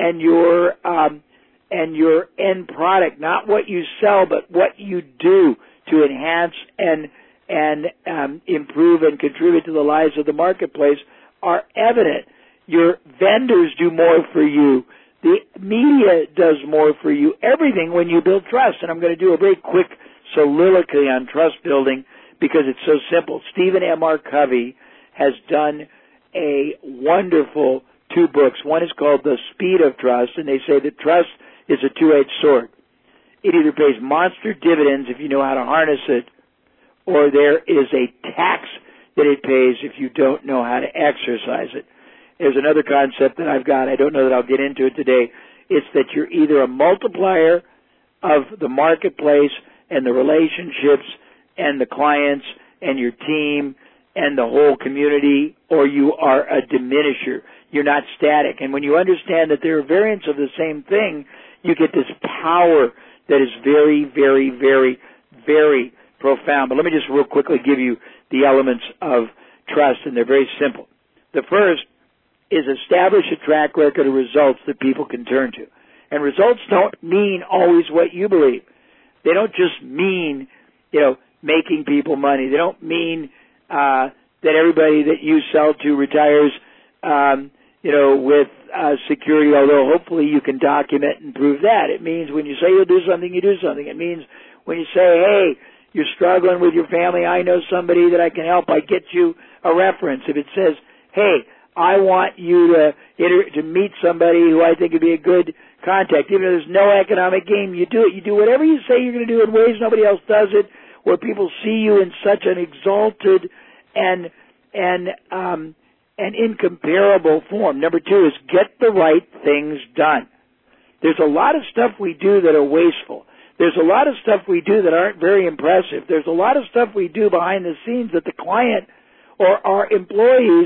end product, not what you sell, but what you do to enhance and improve and contribute to the lives of the marketplace, are evident. Your vendors do more for you. The media does more for you. Everything when you build trust. And I'm going to do a very quick soliloquy on trust building because it's so simple. Stephen M. R. Covey has done a wonderful 2 books. One is called The Speed of Trust, and they say that trust is a 2-edged sword. It either pays monster dividends if you know how to harness it, or there is a tax that it pays if you don't know how to exercise it. There's another concept that I've got. I don't know that I'll get into it today. It's that you're either a multiplier of the marketplace and the relationships and the clients and your team and the whole community, or you are a diminisher. You're not static. And when you understand that there are variants of the same thing, you get this power that is very, very, very, very profound. But let me just real quickly give you the elements of trust, and they're very simple. The first is establish a track record of results that people can turn to. And results don't mean always what you believe. They don't just mean, making people money. They don't mean that everybody that you sell to retires, with security, although hopefully you can document and prove that. It means when you say you'll do something, you do something. It means when you say, hey, you're struggling with your family, I know somebody that I can help, I get you a reference. If it says, hey, I want you to meet somebody who I think would be a good contact, even though there's no economic gain, you do it. You do whatever you say you're going to do in ways nobody else does it, where people see you in such an exalted and incomparable form. Number 2 is get the right things done. There's a lot of stuff we do that are wasteful. There's a lot of stuff we do that aren't very impressive. There's a lot of stuff we do behind the scenes that the client or our employees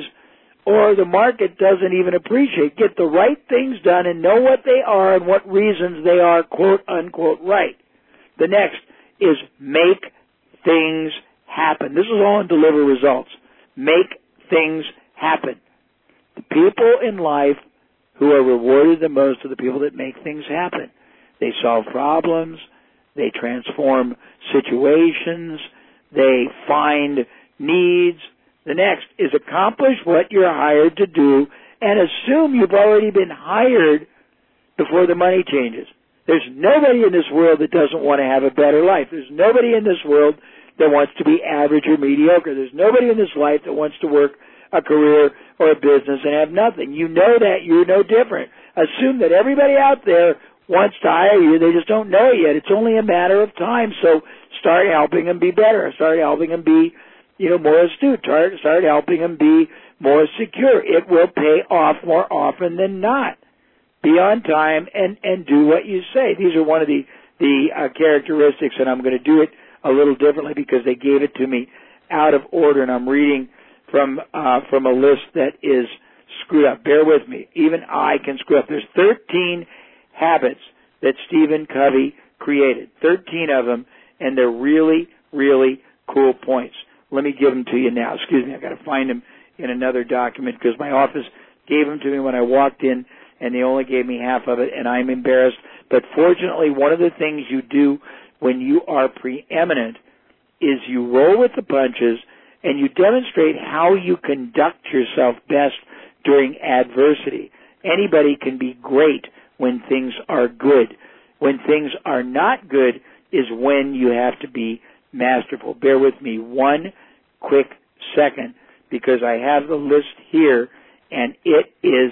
or the market doesn't even appreciate. Get the right things done and know what they are and what reasons they are, quote, unquote, right. The next is make things happen. This is all in deliver results. Make things happen. The people in life who are rewarded the most are the people that make things happen. They solve problems. They transform situations. They find needs. The next is accomplish what you're hired to do and assume you've already been hired before the money changes. There's nobody in this world that doesn't want to have a better life. There's nobody in this world that wants to be average or mediocre. There's nobody in this life that wants to work a career or a business and have nothing. You know that. You're no different. Assume that everybody out there wants to hire you. They just don't know it yet. It's only a matter of time. So start helping them be better. Start helping them be, more astute. Start helping them be more secure. It will pay off more often than not. Be on time and do what you say. These are one of the characteristics, and I'm going to do it a little differently because they gave it to me out of order, and I'm reading from a list that is screwed up. Bear with me. Even I can screw up. There's 13 habits that Stephen Covey created, 13 of them, and they're really, really cool points. Let me give them to you now. Excuse me, I've got to find them in another document because my office gave them to me when I walked in, and they only gave me half of it, and I'm embarrassed. But fortunately, one of the things you do when you are preeminent is you roll with the punches and you demonstrate how you conduct yourself best during adversity. Anybody can be great when things are good. When things are not good is when you have to be masterful. Bear with me one quick second because I have the list here, and it is,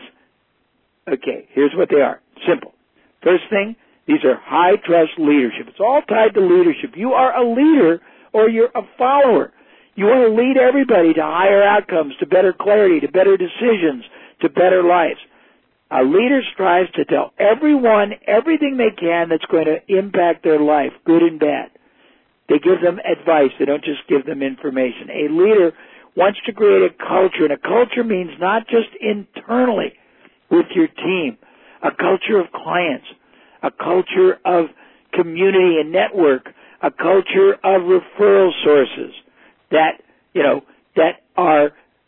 okay, here's what they are. Simple. First thing, these are high-trust leadership. It's all tied to leadership. You are a leader or you're a follower. You want to lead everybody to higher outcomes, to better clarity, to better decisions, to better lives. A leader strives to tell everyone everything they can that's going to impact their life, good and bad. They give them advice. They don't just give them information. A leader wants to create a culture, and a culture means not just internally with your team, a culture of clients, a culture of community and network, a culture of referral sources that, that are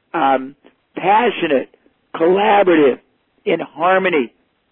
passionate, collaborative, in harmony.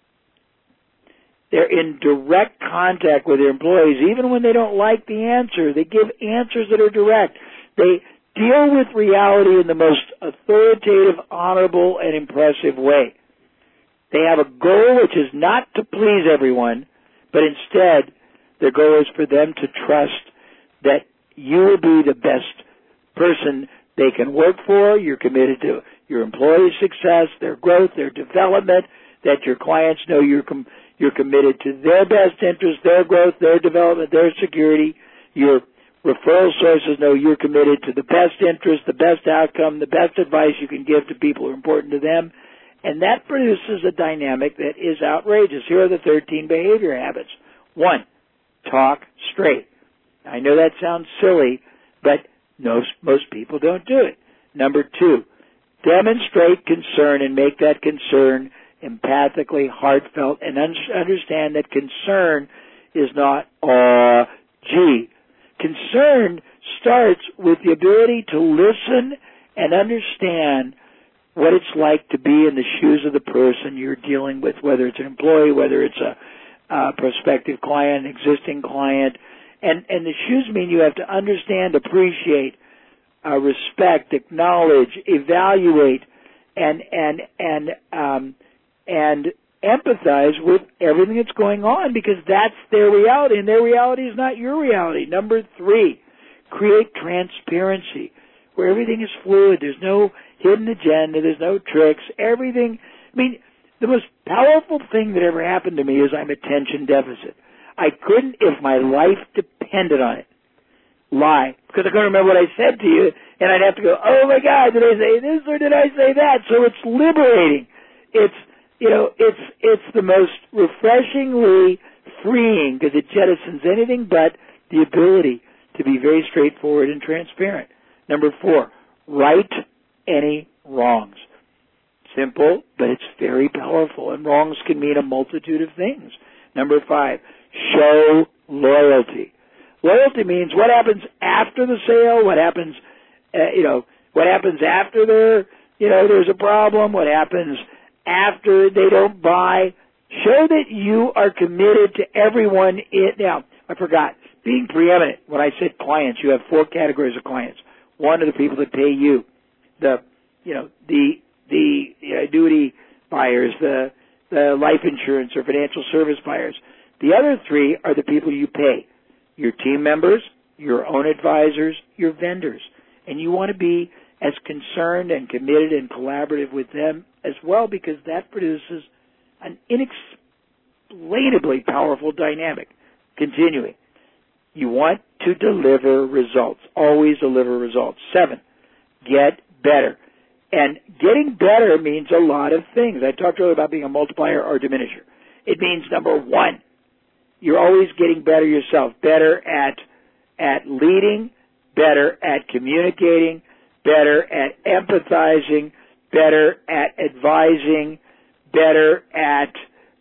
They're in direct contact with their employees, even when they don't like the answer. They give answers that are direct. They deal with reality in the most authoritative, honorable, and impressive way. They have a goal which is not to please everyone, but instead their goal is for them to trust that you will be the best person they can work for. You're committed to your employees' success, their growth, their development, that your clients know you're committed to their best interest, their growth, their development, their security. Your referral sources know you're committed to the best interest, the best outcome, the best advice you can give to people who are important to them. And that produces a dynamic that is outrageous. Here are the 13 behavior habits. 1, talk straight. I know that sounds silly, but most people don't do it. Number 2, demonstrate concern and make that concern empathically heartfelt, and understand that concern is not gee. Concern starts with the ability to listen and understand what it's like to be in the shoes of the person you're dealing with, whether it's an employee, whether it's prospective client, existing client. And the shoes mean you have to understand, appreciate, respect, acknowledge, evaluate, and empathize with everything that's going on, because that's their reality, and their reality is not your reality. Number 3, create transparency, where everything is fluid. There's no hidden agenda. There's no tricks. Everything. I mean, the most powerful thing that ever happened to me is I'm attention deficit. I couldn't, if my life depended on it, lie, because I couldn't remember what I said to you, and I'd have to go, oh my God, did I say this or did I say that? So it's liberating. It's the most refreshingly freeing, because it jettisons anything but the ability to be very straightforward and transparent. Number 4, right any wrongs. Simple, but it's very powerful, and wrongs can mean a multitude of things. Number 5, show loyalty. Loyalty means what happens after the sale, what happens, what happens after there's a problem, what happens after they don't buy. Show that you are committed to everyone. Now, I forgot, being preeminent. When I said clients, you have 4 categories of clients. One are the people that pay you, the annuity buyers, the life insurance or financial service buyers. The other 3 are the people you pay, your team members, your own advisors, your vendors. And you want to be as concerned and committed and collaborative with them as well, because that produces an inexplainably powerful dynamic. Continuing. You want to deliver results. Always deliver results. 7, get better. And getting better means a lot of things. I talked earlier about being a multiplier or diminisher. It means, number 1, you're always getting better yourself. Better at leading, better at communicating, better at empathizing, better at advising, better at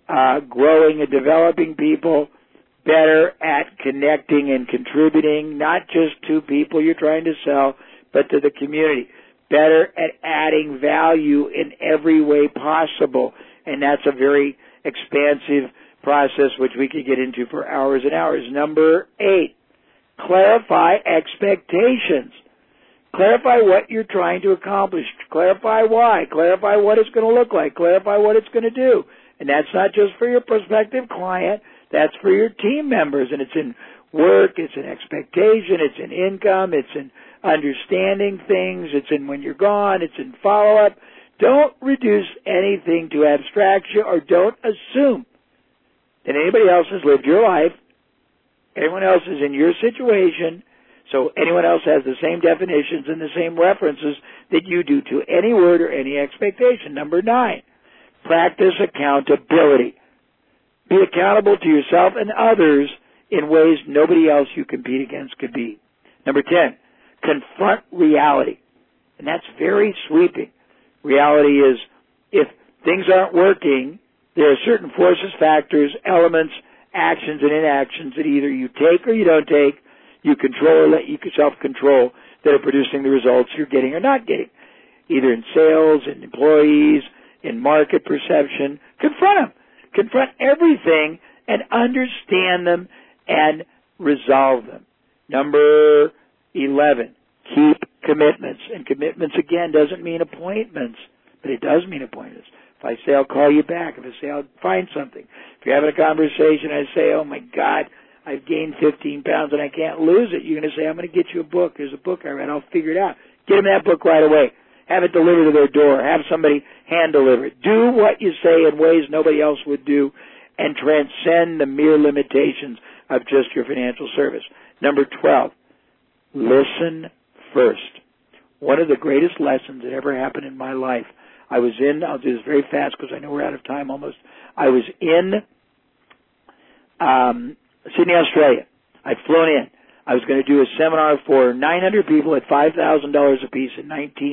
growing and developing people, better at connecting and contributing, not just to people you're trying to sell, but to the community. Better at adding value in every way possible. And that's a very expansive process which we could get into for hours and hours. Number 8, clarify expectations. Clarify what you're trying to accomplish. Clarify why. Clarify what it's going to look like. Clarify what it's going to do. And that's not just for your prospective client. That's for your team members. And it's in work. It's in expectation. It's in income. It's in understanding things. It's in when you're gone. It's in follow-up. Don't reduce anything to abstraction, or don't assume that anybody else has lived your life. Everyone else is in your situation. So anyone else has the same definitions and the same references that you do to any word or any expectation. Number 9, practice accountability. Be accountable to yourself and others in ways nobody else you compete against could be. Number 10, confront reality. And that's very sweeping. Reality is, if things aren't working, there are certain forces, factors, elements, actions, and inactions that either you take or you don't take, you control or let yourself control, that are producing the results you're getting or not getting, either in sales, in employees, in market perception. Confront them. Confront everything and understand them and resolve them. Number 11, keep commitments. And commitments, again, doesn't mean appointments, but it does mean appointments. If I say I'll call you back, if I say I'll find something, if you're having a conversation, I say, oh my God, I've gained 15 pounds and I can't lose it. You're going to say, I'm going to get you a book. There's a book I read. I'll figure it out. Get them that book right away. Have it delivered to their door. Have somebody hand deliver it. Do what you say in ways nobody else would do, and transcend the mere limitations of just your financial service. Number 12, listen first. One of the greatest lessons that ever happened in my life, I'll do this very fast because I know we're out of time almost. I was in Sydney, Australia. I'd flown in. I was going to do a seminar for 900 people at $5,000 apiece in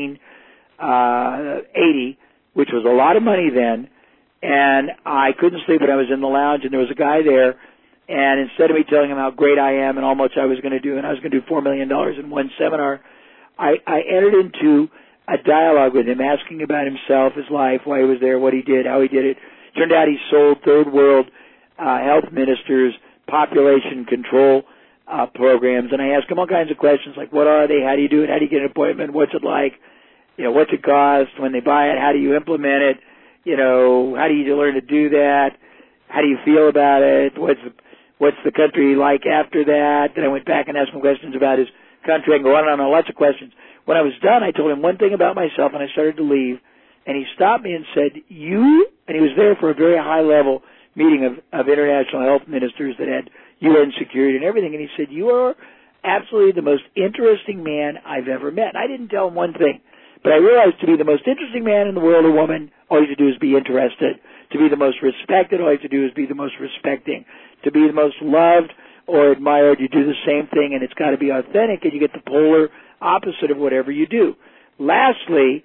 1980, which was a lot of money then, and I couldn't sleep when I was in the lounge, and there was a guy there, and instead of me telling him how great I am and how much I was going to do, and I was going to do $4 million in one seminar, I entered into a dialogue with him, asking about himself, his life, why he was there, what he did, how he did it. Turned out he sold third world health ministers, population control programs, and I ask them all kinds of questions like, what are they? How do you do it? How do you get an appointment? What's it like? What's it cost? When they buy it, how do you implement it? How do you learn to do that? How do you feel about it? What's the country like after that? Then I went back and asked him questions about his country. I can go on and on, lots of questions. When I was done, I told him one thing about myself, and I started to leave. And he stopped me and said, and he was there for a very high-level meeting of international health ministers that had UN security and everything, and he said, you are absolutely the most interesting man I've ever met. And I didn't tell him one thing, but I realized to be the most interesting man in the world or woman, all you have to do is be interested. To be the most respected, all you have to do is be the most respecting. To be the most loved or admired, you do the same thing, and it's got to be authentic, and you get the polar opposite of whatever you do. Lastly,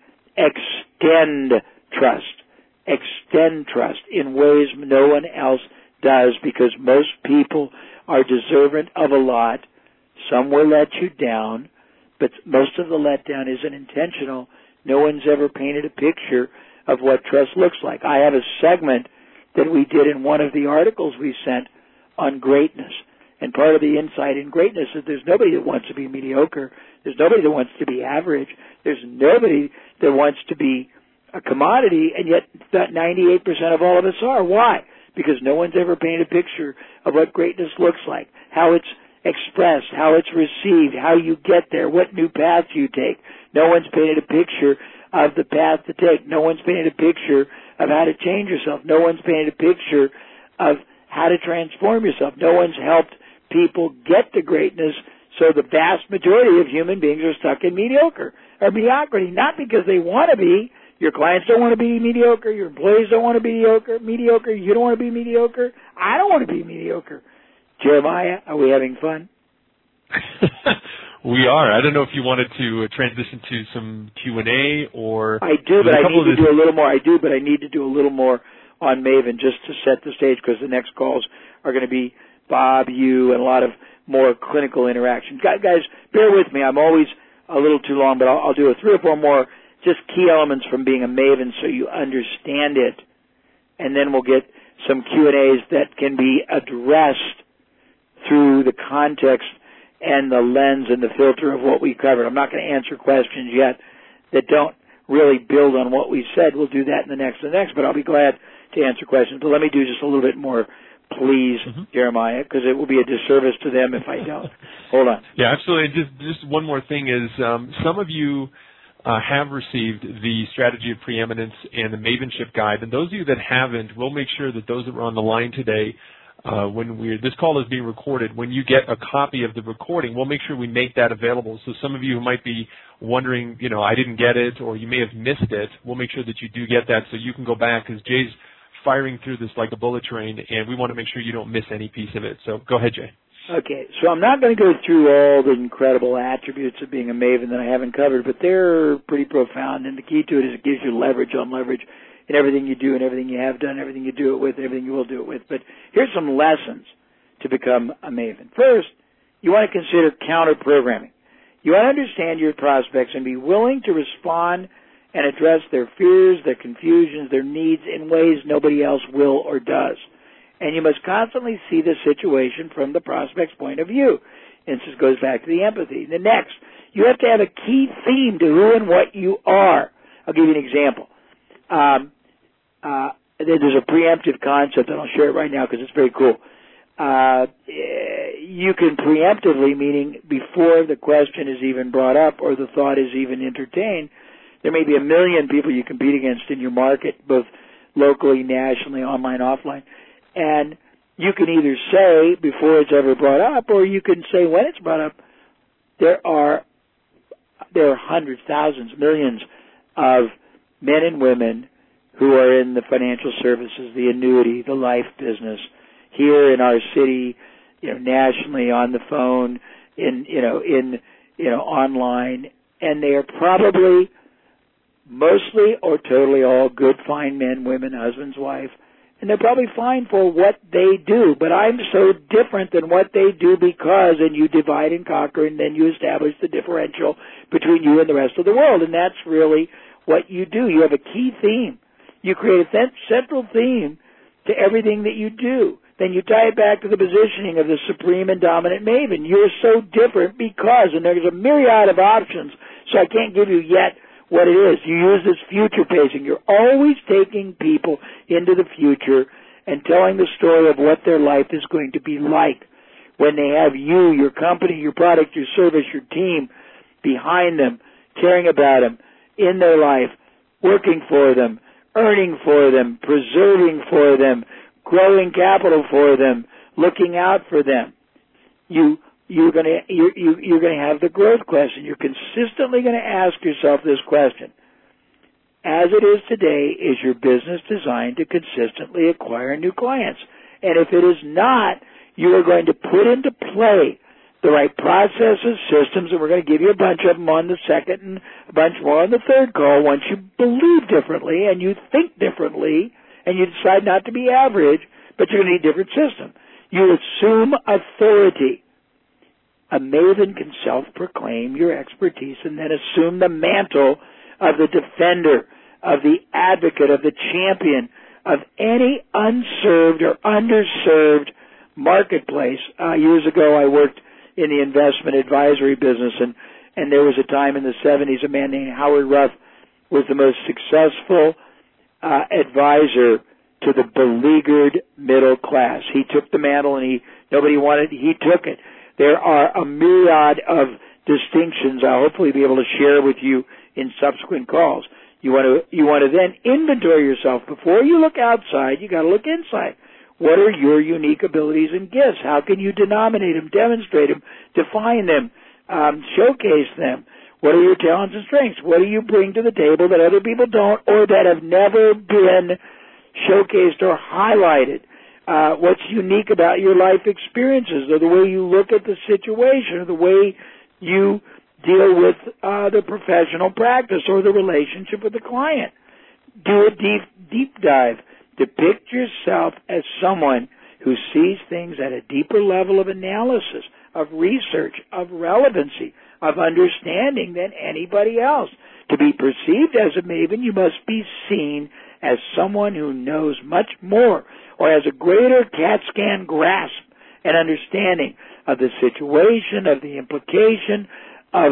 extend trust. Extend trust in ways no one else does, because most people are deserving of a lot. Some will let you down, but most of the letdown isn't intentional. No one's ever painted a picture of what trust looks like. I have a segment that we did in one of the articles we sent on greatness. And part of the insight in greatness is there's nobody that wants to be mediocre. There's nobody that wants to be average. There's nobody that wants to be a commodity, and yet that 98% of all of us are. Why? Because no one's ever painted a picture of what greatness looks like, how it's expressed, how it's received, how you get there, what new path you take. No one's painted a picture of the path to take. No one's painted a picture of how to change yourself. No one's painted a picture of how to transform yourself. No one's helped people get to greatness, so the vast majority of human beings are stuck in mediocrity, not because they want to be. Your clients don't want to be mediocre. Your employees don't want to be mediocre. You don't want to be mediocre. I don't want to be mediocre. Jeremiah, are we having fun?
We are. I don't know if you wanted to transition to some Q&A or...
I do, but I need to do a little more. I do, but I need to do a little more on Maven just to set the stage, because the next calls are going to be Bob, you, and a lot of more clinical interaction. Guys, bear with me. I'm always a little too long, but I'll do 3 or 4 more just key elements from being a Maven so you understand it, and then we'll get some Q&As that can be addressed through the context and the lens and the filter of what we covered. I'm not going to answer questions yet that don't really build on what we said. We'll do that in the next, but I'll be glad to answer questions. But let me do just a little bit more, please, Jeremiah, because it will be a disservice to them if I don't. Hold on.
Yeah, absolutely. Just one more thing is some of you have received the Strategy of Preeminence and the Mavenship Guide, and those of you that haven't, we'll make sure that those that were on the line today, this call is being recorded, when you get a copy of the recording, we'll make sure we make that available. So some of you who might be wondering, I didn't get it, or you may have missed it, we'll make sure that you do get that so you can go back, because Jay's firing through this like a bullet train, and we want to make sure you don't miss any piece of it. So go ahead, Jay.
Okay, so I'm not going to go through all the incredible attributes of being a Maven that I haven't covered, but they're pretty profound, and the key to it is it gives you leverage on leverage in everything you do and everything you have done, everything you do it with, everything you will do it with. But here's some lessons to become a Maven. First, you want to consider counter-programming. You want to understand your prospects and be willing to respond and address their fears, their confusions, their needs in ways nobody else will or does. And you must constantly see the situation from the prospect's point of view. And this goes back to the empathy. The next, you have to have a key theme to who and what you are. I'll give you an example. There's a preemptive concept, and I'll share it right now because it's very cool. You can preemptively, meaning before the question is even brought up or the thought is even entertained, there may be 1 million people you compete against in your market, both locally, nationally, online, offline. And you can either say before it's ever brought up, or you can say when it's brought up. There are hundreds, thousands, millions of men and women who are in the financial services, the annuity, the life business, here in our city, nationally, on the phone, online, and they are probably mostly or totally all good, fine men, women, husbands, wife, and they're probably fine for what they do, but I'm so different than what they do because, and you divide and conquer, and then you establish the differential between you and the rest of the world, and that's really what you do. You have a key theme. You create a central theme to everything that you do. then you tie it back to the positioning of the supreme and dominant maven. You're so different because, and there's a myriad of options, so I can't give you yet what it is. You use this future pacing. You're always taking people into the future and telling the story of what their life is going to be like when they have you, your company, your product, your service, your team behind them, caring about them, in their life, working for them, earning for them, preserving for them, growing capital for them, looking out for them. You're going to have the growth question. You're consistently going to ask yourself this question. As it is today, is your business designed to consistently acquire new clients? And if it is not, you are going to put into play the right processes, systems, and we're going to give you a bunch of them on the second and a bunch more on the third call once you believe differently and you think differently and you decide not to be average, but you're going to need a different system. You assume authority. A maven can self-proclaim your expertise and then assume the mantle of the defender, of the advocate, of the champion, of any unserved or underserved marketplace. Years ago, I worked in the investment advisory business, and there was a time in the 70s, a man named Howard Ruff was the most successful advisor to the beleaguered middle class. He took the mantle, and nobody wanted. He took it. There are a myriad of distinctions I'll hopefully be able to share with you in subsequent calls. You want to then inventory yourself. Before you look outside, you got to look inside. What are your unique abilities and gifts? How can you denominate them, demonstrate them, define them, showcase them? What are your talents and strengths? What do you bring to the table that other people don't or that have never been showcased or highlighted? What's unique about your life experiences or the way you look at the situation or the way you deal with the professional practice or the relationship with the client? Do a deep dive. Depict yourself as someone who sees things at a deeper level of analysis, of research, of relevancy, of understanding than anybody else. To be perceived as a maven, you must be seen as someone who knows much more or has a greater CAT scan grasp and understanding of the situation, of the implication, of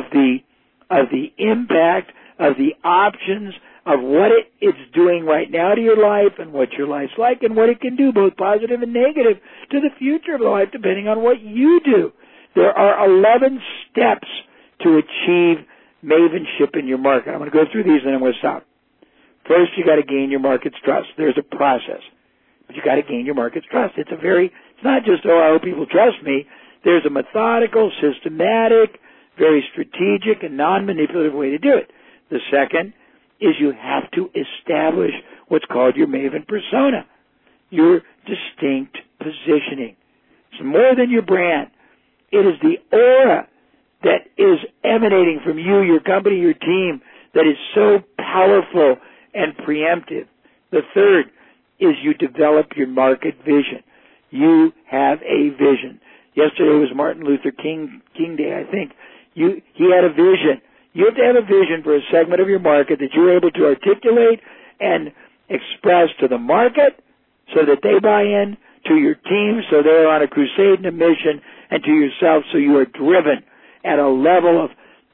the impact, of the options, of what it's doing right now to your life and what your life's like and what it can do, both positive and negative, to the future of the life depending on what you do. There are 11 steps to achieve mavenship in your market. I'm going to go through these and I'm going to stop. First, you got to gain your market's trust. There's a process, but you got to gain your market's trust. It's not just, I hope people trust me. There's a methodical, systematic, very strategic, and non-manipulative way to do it. The second is you have to establish what's called your maven persona, your distinct positioning. It's more than your brand. It is the aura that is emanating from you, your company, your team, that is so powerful and preemptive. The third is you develop your market vision. You have a vision. Yesterday was Martin Luther King Day, I think. He had a vision. You have to have a vision for a segment of your market that you're able to articulate and express to the market so that they buy in, to your team so they're on a crusade and a mission, and to yourself so you are driven at a level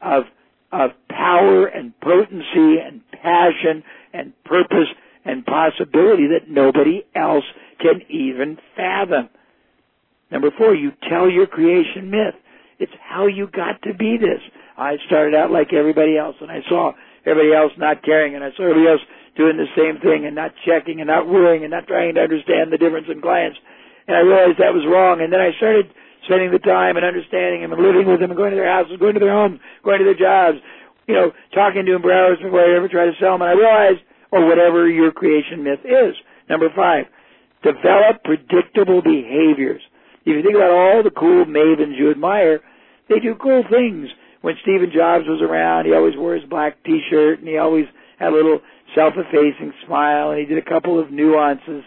of power and potency and passion and purpose and possibility that nobody else can even fathom. Number 4, you tell your creation myth. It's how you got to be this. I started out like everybody else, and I saw everybody else not caring, and I saw everybody else doing the same thing and not checking and not worrying and not trying to understand the difference in clients. And I realized that was wrong, and then I started spending the time and understanding them and living with them and going to their houses, going to their homes, going to their jobs, talking to them for hours before I ever try to sell them. And I realized, or whatever your creation myth is. Number 5, develop predictable behaviors. If you think about all the cool mavens you admire, they do cool things. When Stephen Jobs was around, he always wore his black T-shirt, and he always had a little self-effacing smile, and he did a couple of nuances.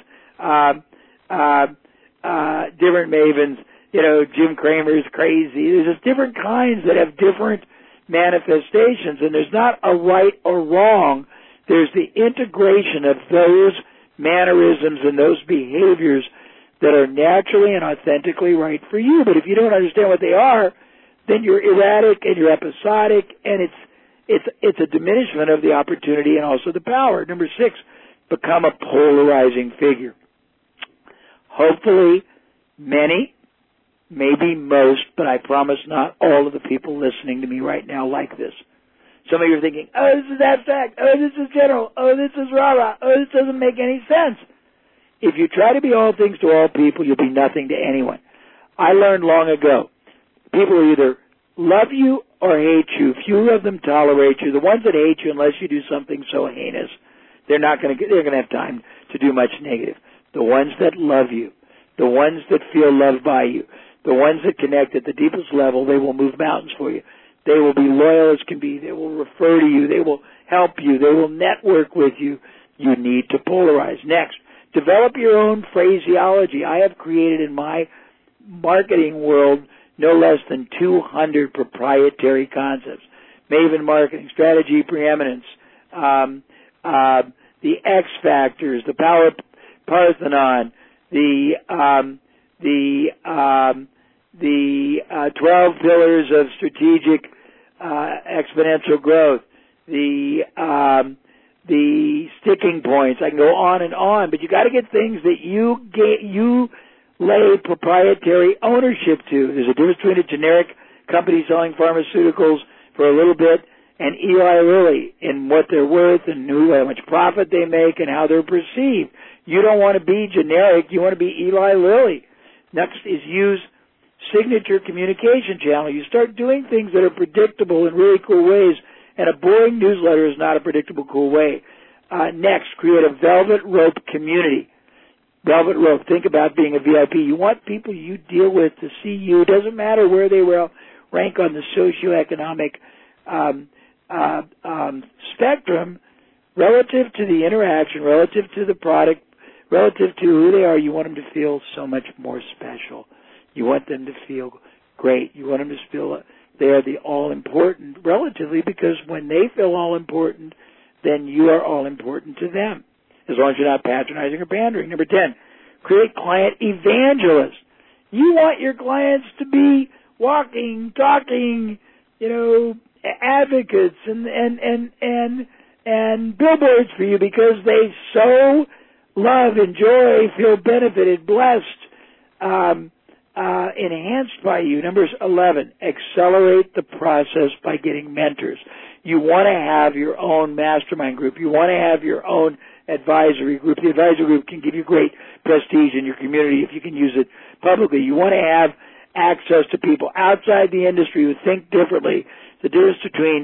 Different mavens, Jim Cramer's crazy. There's just different kinds that have different manifestations, and there's not a right or wrong. There's the integration of those mannerisms and those behaviors that are naturally and authentically right for you. But if you don't understand what they are, then you're erratic and you're episodic, and it's a diminishment of the opportunity and also the power. Number 6, become a polarizing figure. Hopefully, many, maybe most, but I promise not all of the people listening to me right now like this. Some of you are thinking, oh, this is abstract, oh, this is general, oh, this is rah-rah, oh, this doesn't make any sense. If you try to be all things to all people, you'll be nothing to anyone. I learned long ago, people either love you or hate you. Few of them tolerate you. The ones that hate you, unless you do something so heinous, they're going to have time to do much negative. The ones that love you, the ones that feel loved by you, the ones that connect at the deepest level, they will move mountains for you. They will be loyal as can be. They will refer to you. They will help you. They will network with you. You need to polarize. Next, develop your own phraseology. I have created in my marketing world no less than 200 proprietary concepts. Maven marketing, strategy, preeminence, the X factors, the power Parthenon, the 12 pillars of strategic exponential growth, the sticking points. I can go on and on, but you got to get things that you lay proprietary ownership to. There's a difference between a generic company selling pharmaceuticals for a little bit and Eli Lilly in what they're worth and how much profit they make and how they're perceived. You don't want to be generic. You want to be Eli Lilly. Next is use signature communication channel. You start doing things that are predictable in really cool ways, and a boring newsletter is not a predictable, cool way. Next, create a velvet rope community. Velvet rope. Think about being a VIP. You want people you deal with to see you. It doesn't matter where they will rank on the socioeconomic spectrum relative to the interaction, relative to the product, relative to who they are. You want them to feel so much more special. You want them to feel great. You want them to feel they are the all-important relatively, because when they feel all-important, then you are all-important to them, as long as you're not patronizing or pandering. Number 10, create client evangelists. You want your clients to be walking, talking, advocates and billboards for you, because they so love, enjoy, feel benefited, blessed, enhanced by you. Number 11, accelerate the process by getting mentors. You want to have your own mastermind group. You want to have your own advisory group. The advisory group can give you great prestige in your community if you can use it publicly. You want to have access to people outside the industry who think differently. The difference between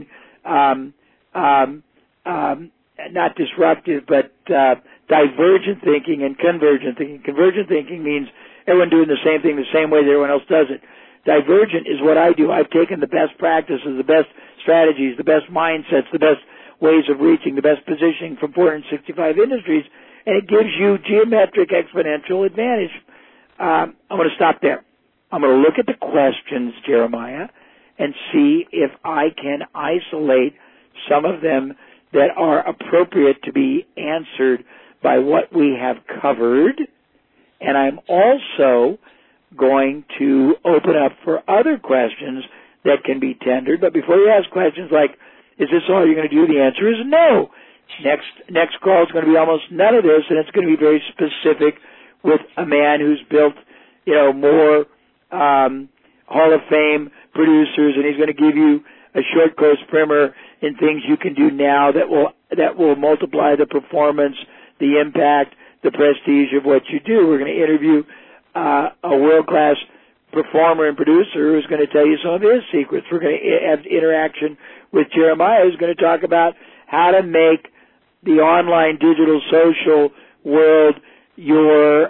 not disruptive, but divergent thinking and convergent thinking. Convergent thinking means everyone doing the same thing the same way that everyone else does it. Divergent is what I do. I've taken the best practices, the best strategies, the best mindsets, the best ways of reaching, the best positioning from 465 industries, and it gives you geometric exponential advantage. I'm going to stop there. I'm going to look at the questions, Jeremiah, and see if I can isolate some of them that are appropriate to be answered by what we have covered. And I'm also going to open up for other questions that can be tendered. But before you ask questions like, is this all you're going to do? The answer is no. Next call is going to be almost none of this, and it's going to be very specific with a man who's built, more Hall of Fame producers, and he's going to give you a short course primer in things you can do now that will multiply the performance, the impact, the prestige of what you do. We're going to interview a world-class performer and producer who's going to tell you some of his secrets. We're going to have interaction with Jeremiah, who's going to talk about how to make the online digital social world your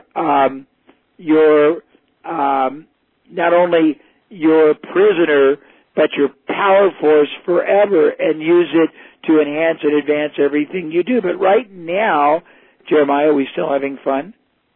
not only your prisoner, but your power force forever, and use it to enhance and advance everything you do. But right now, Jeremiah, are we still having fun?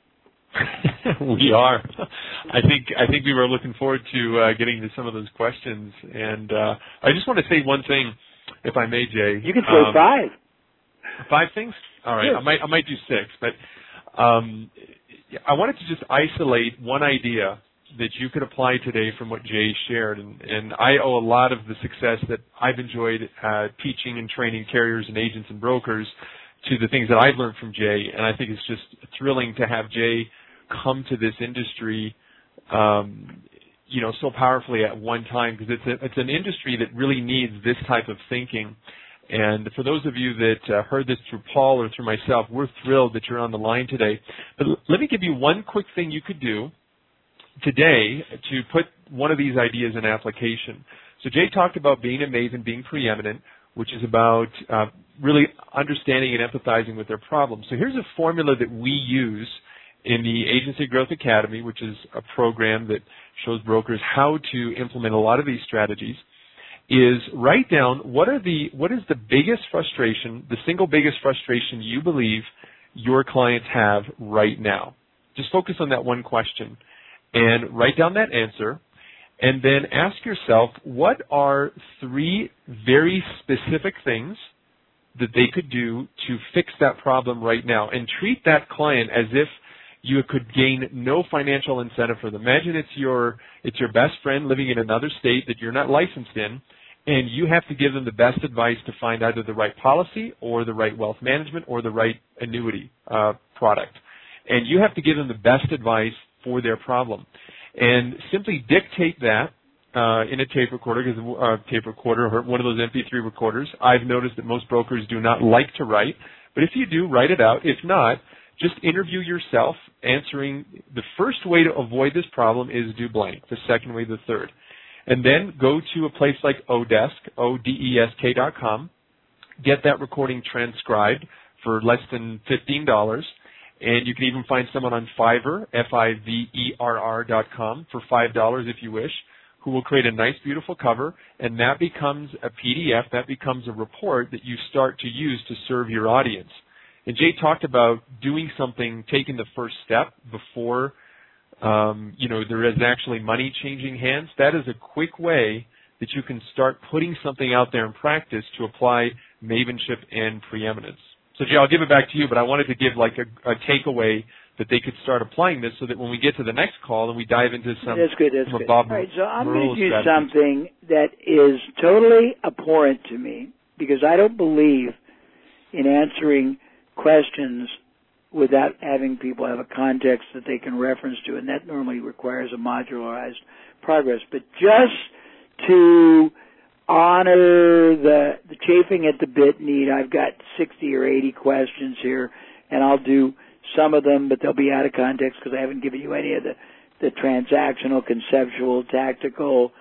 We are. I think we were looking forward to getting to some of those questions, and I just want to say one thing, if I may, Jay.
You can say 5.
5 things? All right.
Sure.
I might do 6, but I wanted to just isolate one idea that you could apply today from what Jay shared. And I owe a lot of the success that I've enjoyed teaching and training carriers and agents and brokers to the things that I've learned from Jay. And I think it's just thrilling to have Jay come to this industry, so powerfully at one time, because it's an industry that really needs this type of thinking. And for those of you that heard this through Paul or through myself, we're thrilled that you're on the line today. But let me give you one quick thing you could do today to put one of these ideas in application. So Jay talked about being a Maven, being preeminent, which is about really understanding and empathizing with their problems. So here's a formula that we use in the Agency Growth Academy, which is a program that shows brokers how to implement a lot of these strategies, is write down what is the biggest frustration, the single biggest frustration you believe your clients have right now. Just focus on that one question and write down that answer, and then ask yourself, what are 3 very specific things that they could do to fix that problem right now? And treat that client as if you could gain no financial incentive for them. Imagine it's your best friend living in another state that you're not licensed in, and you have to give them the best advice to find either the right policy or the right wealth management or the right annuity product. And you have to give them the best advice for their problem. And simply dictate that in a tape recorder, or one of those MP3 recorders. I've noticed that most brokers do not like to write, but if you do, write it out. If not, just interview yourself answering the first way to avoid this problem is do blank, the second way, the third. And then go to a place like Odesk, ODESK.com, get that recording transcribed for less than $15. And you can even find someone on Fiverr, FIVERR.com, for $5 if you wish, who will create a nice, beautiful cover, and that becomes a PDF, that becomes a report that you start to use to serve your audience. And Jay talked about doing something, taking the first step before, there is actually money changing hands. That is a quick way that you can start putting something out there in practice to apply Mavenship and preeminence. So Jay, I'll give it back to you, but I wanted to give like a takeaway that they could start applying this so that when we get to the next call and we dive into some
That's good.
Bob
All right, so I'm
going
to do something that is totally abhorrent to me because I don't believe in answering questions without having people have a context that they can reference to, and that normally requires a modularized progress. But just to honor the chafing at the bit need, I've got 60 or 80 questions here, and I'll do some of them, but they'll be out of context because I haven't given you any of the transactional, conceptual, tactical,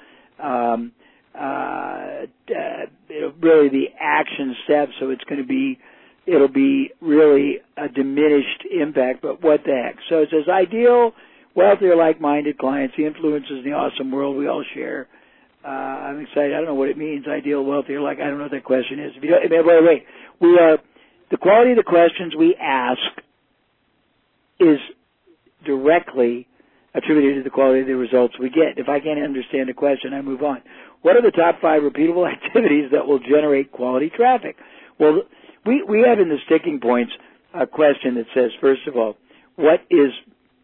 really the action steps. So it'll be really a diminished impact, but what the heck. So it says ideal, wealthy or like-minded clients, the influences in the awesome world we all share. I'm excited. I don't know what it means, ideal, wealthy or like, I don't know what that question is. Wait. The quality of the questions we ask is directly attributed to the quality of the results we get. If I can't understand a question, I move on. What are the top 5 repeatable activities that will generate quality traffic? Well, we have in the sticking points a question that says, first of all, what is,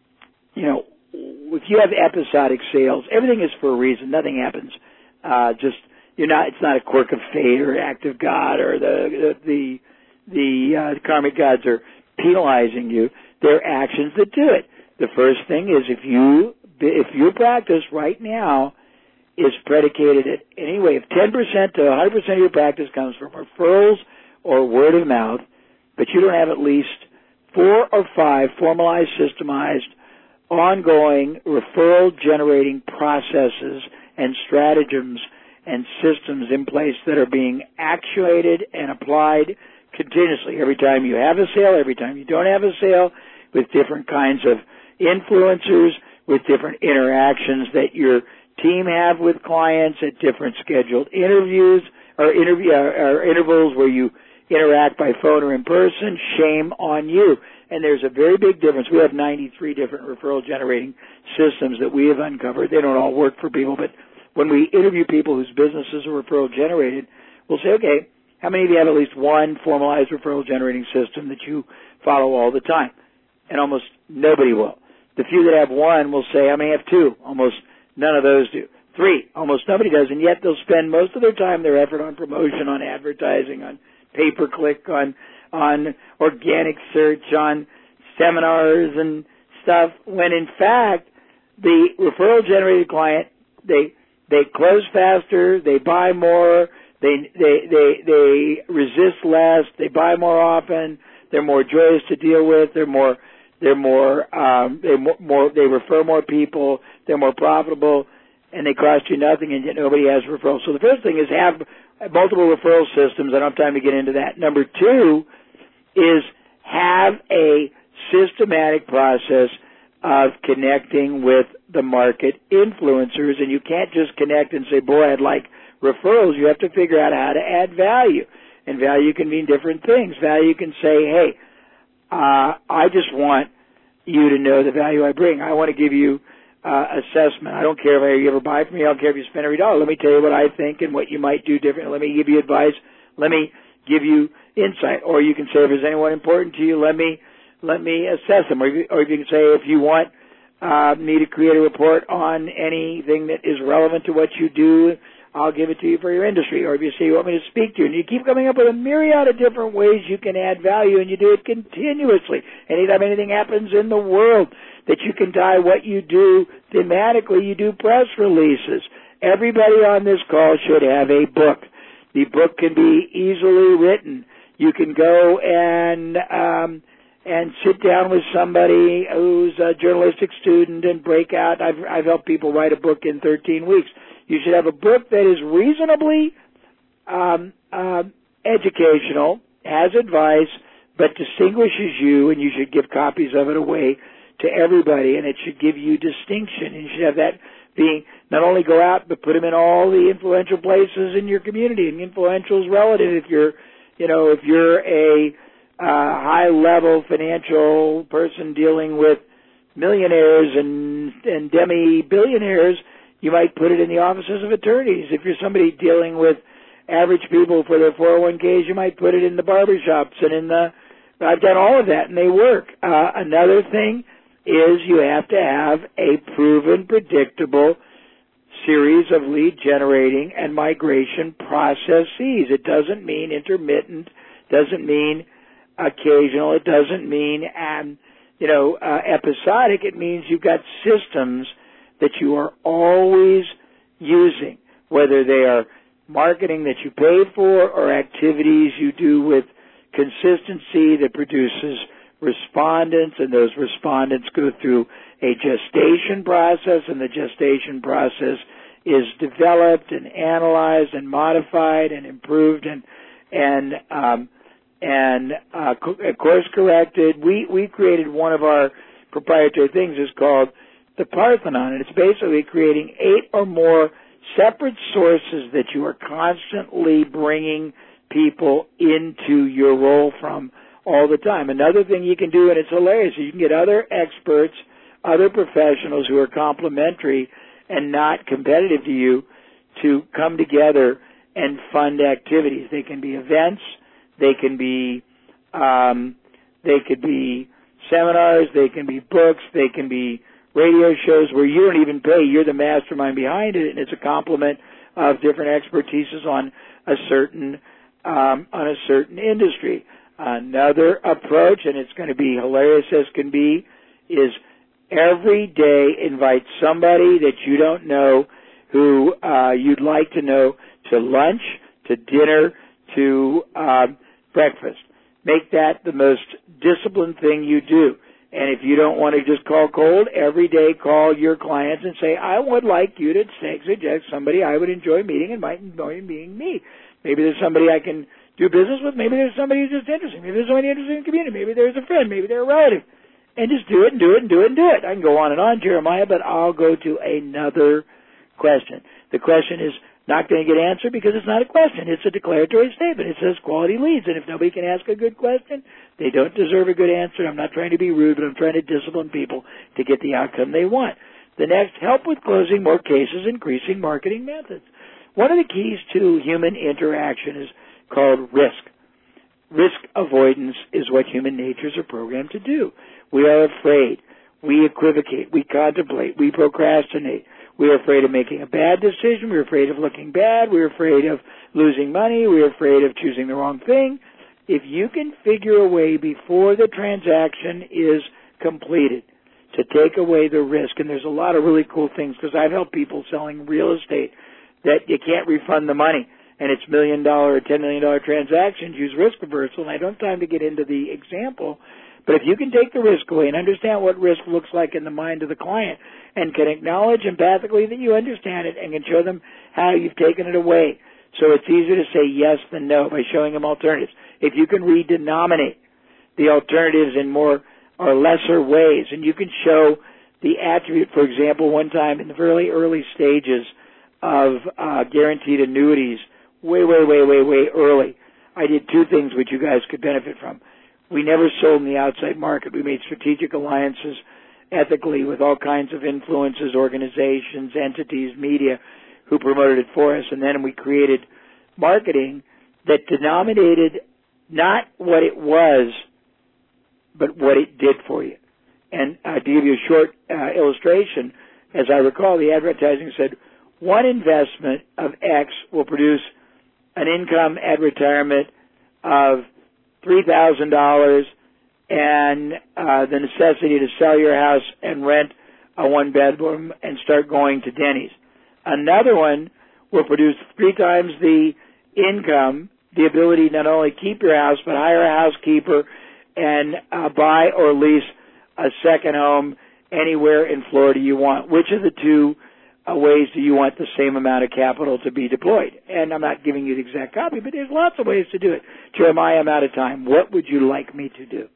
if you have episodic sales, everything is for a reason. Nothing happens. It's not a quirk of fate or act of God or the karmic gods are penalizing you. They're actions that do it. The first thing is if your practice right now is predicated at anyway, if 10% to 100% of your practice comes from referrals or word of mouth, but you don't have at least 4 or 5 formalized, systemized, ongoing referral-generating processes and stratagems and systems in place that are being actuated and applied continuously. Every time you have a sale, every time you don't have a sale, with different kinds of influencers, with different interactions that your team have with clients at different scheduled interviews or intervals where you interact by phone or in person, shame on you. And there's a very big difference. We have 93 different referral-generating systems that we have uncovered. They don't all work for people, but when we interview people whose businesses are referral-generated, we'll say, okay, how many of you have at least one formalized referral-generating system that you follow all the time? and almost nobody will. The few that have one will say, I may have two. Almost none of those do. 3, almost nobody does, and yet they'll spend most of their time, their effort on promotion, on advertising, on pay-per-click, on organic search, on seminars and stuff, when in fact the referral-generated client, they close faster, they buy more, they resist less, they buy more often, they're more joyous to deal with, they refer more people, they're more profitable, and they cost you nothing, and yet nobody has referrals. So the first thing is have multiple referral systems. I don't have time to get into that. Number 2 is have a systematic process of connecting with the market influencers, and you can't just connect and say, boy, I'd like referrals. You have to figure out how to add value, and value can mean different things. Value can say, hey, I just want you to know the value I bring. I want to give you assessment. I don't care if you ever buy from me. I don't care if you spend every dollar. Let me tell you what I think and what you might do differently. Let me give you advice. Let me give you insight. Or you can say, if there's anyone important to you, let me assess them. Or you can say, if you want me to create a report on anything that is relevant to what you do, I'll give it to you for your industry. Or if you say you want me to speak to you, and you keep coming up with a myriad of different ways you can add value, and you do it continuously. Anytime anything happens in the world that you can tie what you do thematically, you do press releases. Everybody on this call should have a book. The book can be easily written. You can go and sit down with somebody who's a journalistic student and break out. I've helped people write a book in 13 weeks. You should have a book that is reasonably educational, has advice, but distinguishes you, and you should give copies of it away to everybody, and it should give you distinction. And you should have that being not only go out, but put them in all the influential places in your community. And influential is relative. If you're a high-level financial person dealing with millionaires and demi-billionaires, you might put it in the offices of attorneys. If you're somebody dealing with average people for their 401ks, you might put it in the barbershops and I've done all of that, and they work. Another thing is you have to have a proven, predictable series of lead generating and migration processes. It doesn't mean intermittent, doesn't mean occasional, it doesn't mean episodic. It means you've got systems that you are always using, whether they are marketing that you pay for or activities you do with consistency that produces respondents, and those respondents go through a gestation process, and the gestation process is developed and analyzed and modified and improved and course corrected. We created one of our proprietary things is called the Parthenon, and it's basically creating 8 or more separate sources that you are constantly bringing people into your role from all the time. Another thing you can do, and it's hilarious, you can get other experts, other professionals who are complementary and not competitive to you to come together and fund activities. They can be events, they can be seminars, they can be books, they can be radio shows where you don't even pay. You're the mastermind behind it, and it's a complement of different expertises on a certain industry. Another approach, and it's going to be hilarious as can be, is every day invite somebody that you don't know who you'd like to know to lunch, to dinner, to breakfast. Make that the most disciplined thing you do. And if you don't want to just call cold, every day call your clients and say, I would like you to suggest somebody I would enjoy meeting and might enjoy meeting me. Maybe there's somebody I can do business with. Maybe there's somebody who's just interesting. Maybe there's somebody interested in the community. Maybe there's a friend. Maybe they're a relative. And just do it and do it and do it and do it. I can go on and on, Jeremiah, but I'll go to another question. The question is not going to get answered because it's not a question. It's a declaratory statement. It says quality leads. And if nobody can ask a good question, they don't deserve a good answer. I'm not trying to be rude, but I'm trying to discipline people to get the outcome they want. The next, help with closing more cases, increasing marketing methods. One of the keys to human interaction is called risk. risk avoidance is what human natures are programmed to do. We are afraid. We equivocate. We contemplate. We procrastinate. We are afraid of making a bad decision. We're afraid of looking bad. We're afraid of losing money. We're afraid of choosing the wrong thing. If you can figure a way before the transaction is completed to take away the risk, and there's a lot of really cool things, because I've helped people selling real estate that you can't refund the money, and it's $1 million or $10 million transactions, use risk reversal, and I don't have time to get into the example, but if you can take the risk away and understand what risk looks like in the mind of the client and can acknowledge empathically that you understand it and can show them how you've taken it away, so it's easier to say yes than no by showing them alternatives. If you can redenominate the alternatives in more or lesser ways, and you can show the attribute, for example, one time in the very early stages of guaranteed annuities, way early, I did two things which you guys could benefit from. We never sold in the outside market. We made strategic alliances ethically with all kinds of influences, organizations, entities, media who promoted it for us, and then we created marketing that denominated not what it was, but what it did for you. And to give you a short illustration, as I recall, the advertising said, one investment of X will produce an income at retirement of $3,000 and the necessity to sell your house and rent a one-bedroom and start going to Denny's. Another one will produce 3 times the income, the ability not only keep your house, but hire a housekeeper and buy or lease a second home anywhere in Florida you want. Which of the two ways do you want the same amount of capital to be deployed? And I'm not giving you the exact copy, but there's lots of ways to do it. Jeremiah, I'm out of time. What would you like me to do?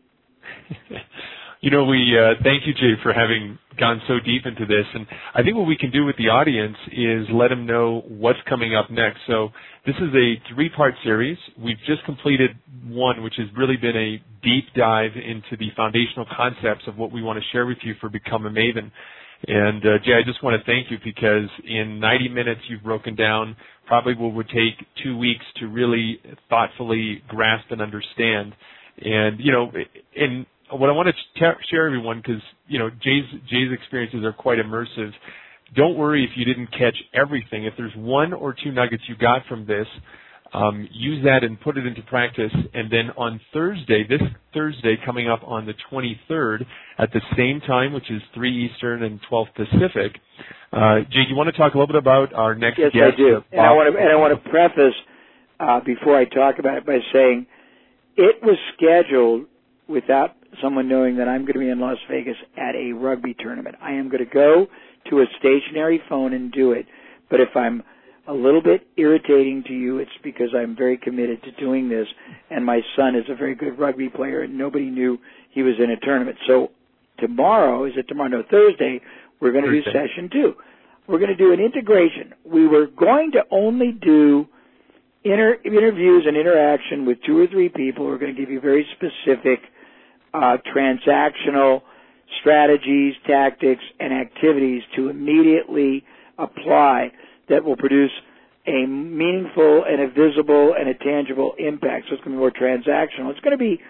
We thank you, Jay, for having gone so deep into this. And I think what we can do with the audience is let them know what's coming up next. So this is a 3-part series. We've just completed one, which has really been a deep dive into the foundational concepts of what we want to share with you for Become a Maven. And Jay, I just want to thank you because in 90 minutes you've broken down probably what would take 2 weeks to really thoughtfully grasp and understand. And, and what I want to share everyone, because, Jay's experiences are quite immersive. Don't worry if you didn't catch everything. If there's 1 or 2 nuggets you got from this, use that and put it into practice. And then on this Thursday coming up on the 23rd at the same time, which is 3 Eastern and 12 Pacific, Jay, you want to talk a little bit about our next guest?
Yes, I do. And I want to preface before I talk about it by saying it was scheduled without someone knowing that I'm going to be in Las Vegas at a rugby tournament. I am going to go to a stationary phone and do it. But if I'm a little bit irritating to you, it's because I'm very committed to doing this, and my son is a very good rugby player, and nobody knew he was in a tournament. So Thursday, we're going to do session 2. We're going to do an integration. We were going to only do interviews and interaction with 2 or 3 people. We're going to give you very specific transactional strategies, tactics, and activities to immediately apply that will produce a meaningful and a visible and a tangible impact. So it's going to be more transactional. It's going to be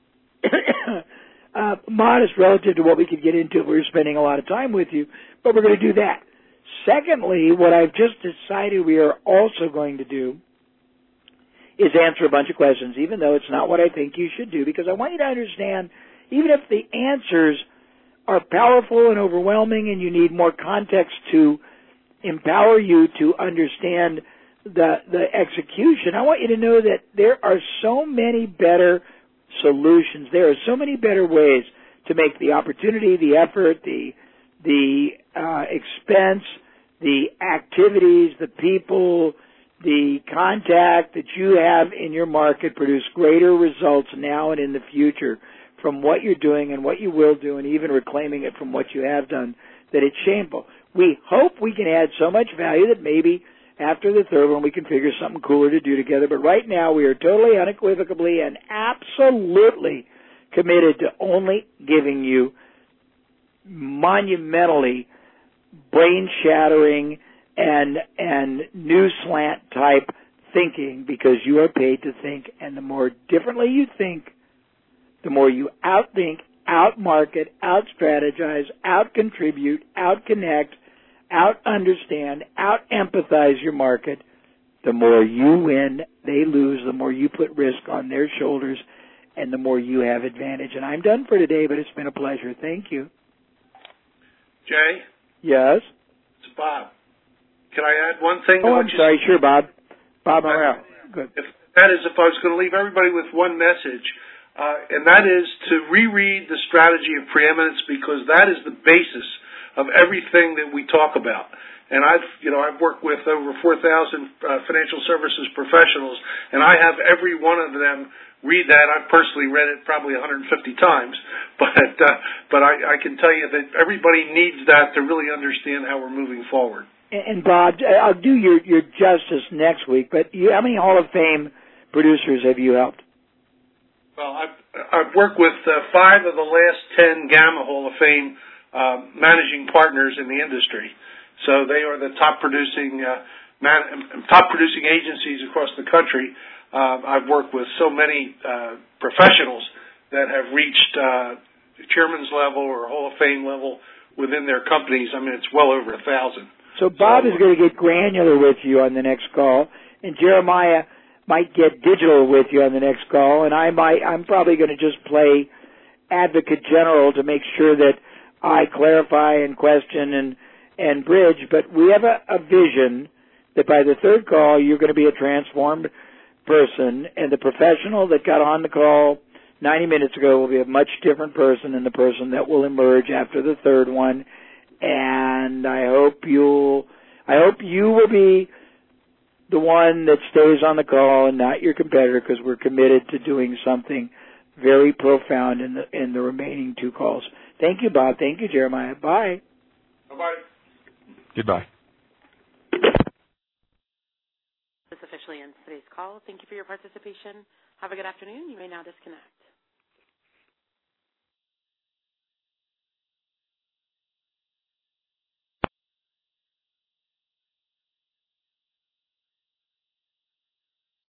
modest relative to what we could get into if we were spending a lot of time with you, but we're going to do that. Secondly, what I've just decided we are also going to do is answer a bunch of questions, even though it's not what I think you should do, because I want you to understand, even if the answers are powerful and overwhelming and you need more context to empower you to understand the execution, I want you to know that there are so many better solutions. There are so many better ways to make the opportunity, the effort, the expense, the activities, the people, the contact that you have in your market produce greater results now and in the future from what you're doing and what you will do, and even reclaiming it from what you have done, that it's shameful. We hope we can add so much value that maybe after the third one we can figure something cooler to do together. But right now we are totally, unequivocally, and absolutely committed to only giving you monumentally brain-shattering and new slant type thinking because you are paid to think, and the more differently you think, the more you outthink, out-market, out-strategize, out-contribute, out-connect, out-understand, out-empathize your market, the more you win, they lose, the more you put risk on their shoulders, and the more you have advantage. And I'm done for today, but it's been a pleasure. Thank you.
Jay?
Yes?
It's Bob. Can I add one thing?
Oh, I'm sorry. Sure, Bob. Bob Morrell. Good.
If I was going to leave everybody with one message, and that is to reread the strategy of preeminence, because that is the basis of everything that we talk about. And I've worked with over 4,000 financial services professionals, and I have every one of them read that. I've personally read it probably 150 times, but I can tell you that everybody needs that to really understand how we're moving forward.
And Bob, I'll do your justice next week, but how many Hall of Fame producers have you helped?
Well, I've worked with 5 of the last 10 Gamma Hall of Fame managing partners in the industry. So they are the top producing agencies across the country. I've worked with so many professionals that have reached chairman's level or Hall of Fame level within their companies. I mean, it's well over 1,000.
So Bob is going to get granular with you on the next call, and Jeremiah might get digital with you on the next call, and I'm probably going to just play advocate general to make sure that I clarify and question and bridge. But we have a vision that by the third call you're going to be a transformed person, and the professional that got on the call 90 minutes ago will be a much different person than the person that will emerge after the third one. And I hope you will be the one that stays on the call and not your competitor, because we're committed to doing something very profound in the remaining 2 calls. Thank you, Bob. Thank you, Jeremiah. Bye.
Bye-bye.
Goodbye.
This officially ends today's call. Thank you for your participation. Have a good afternoon. You may now disconnect.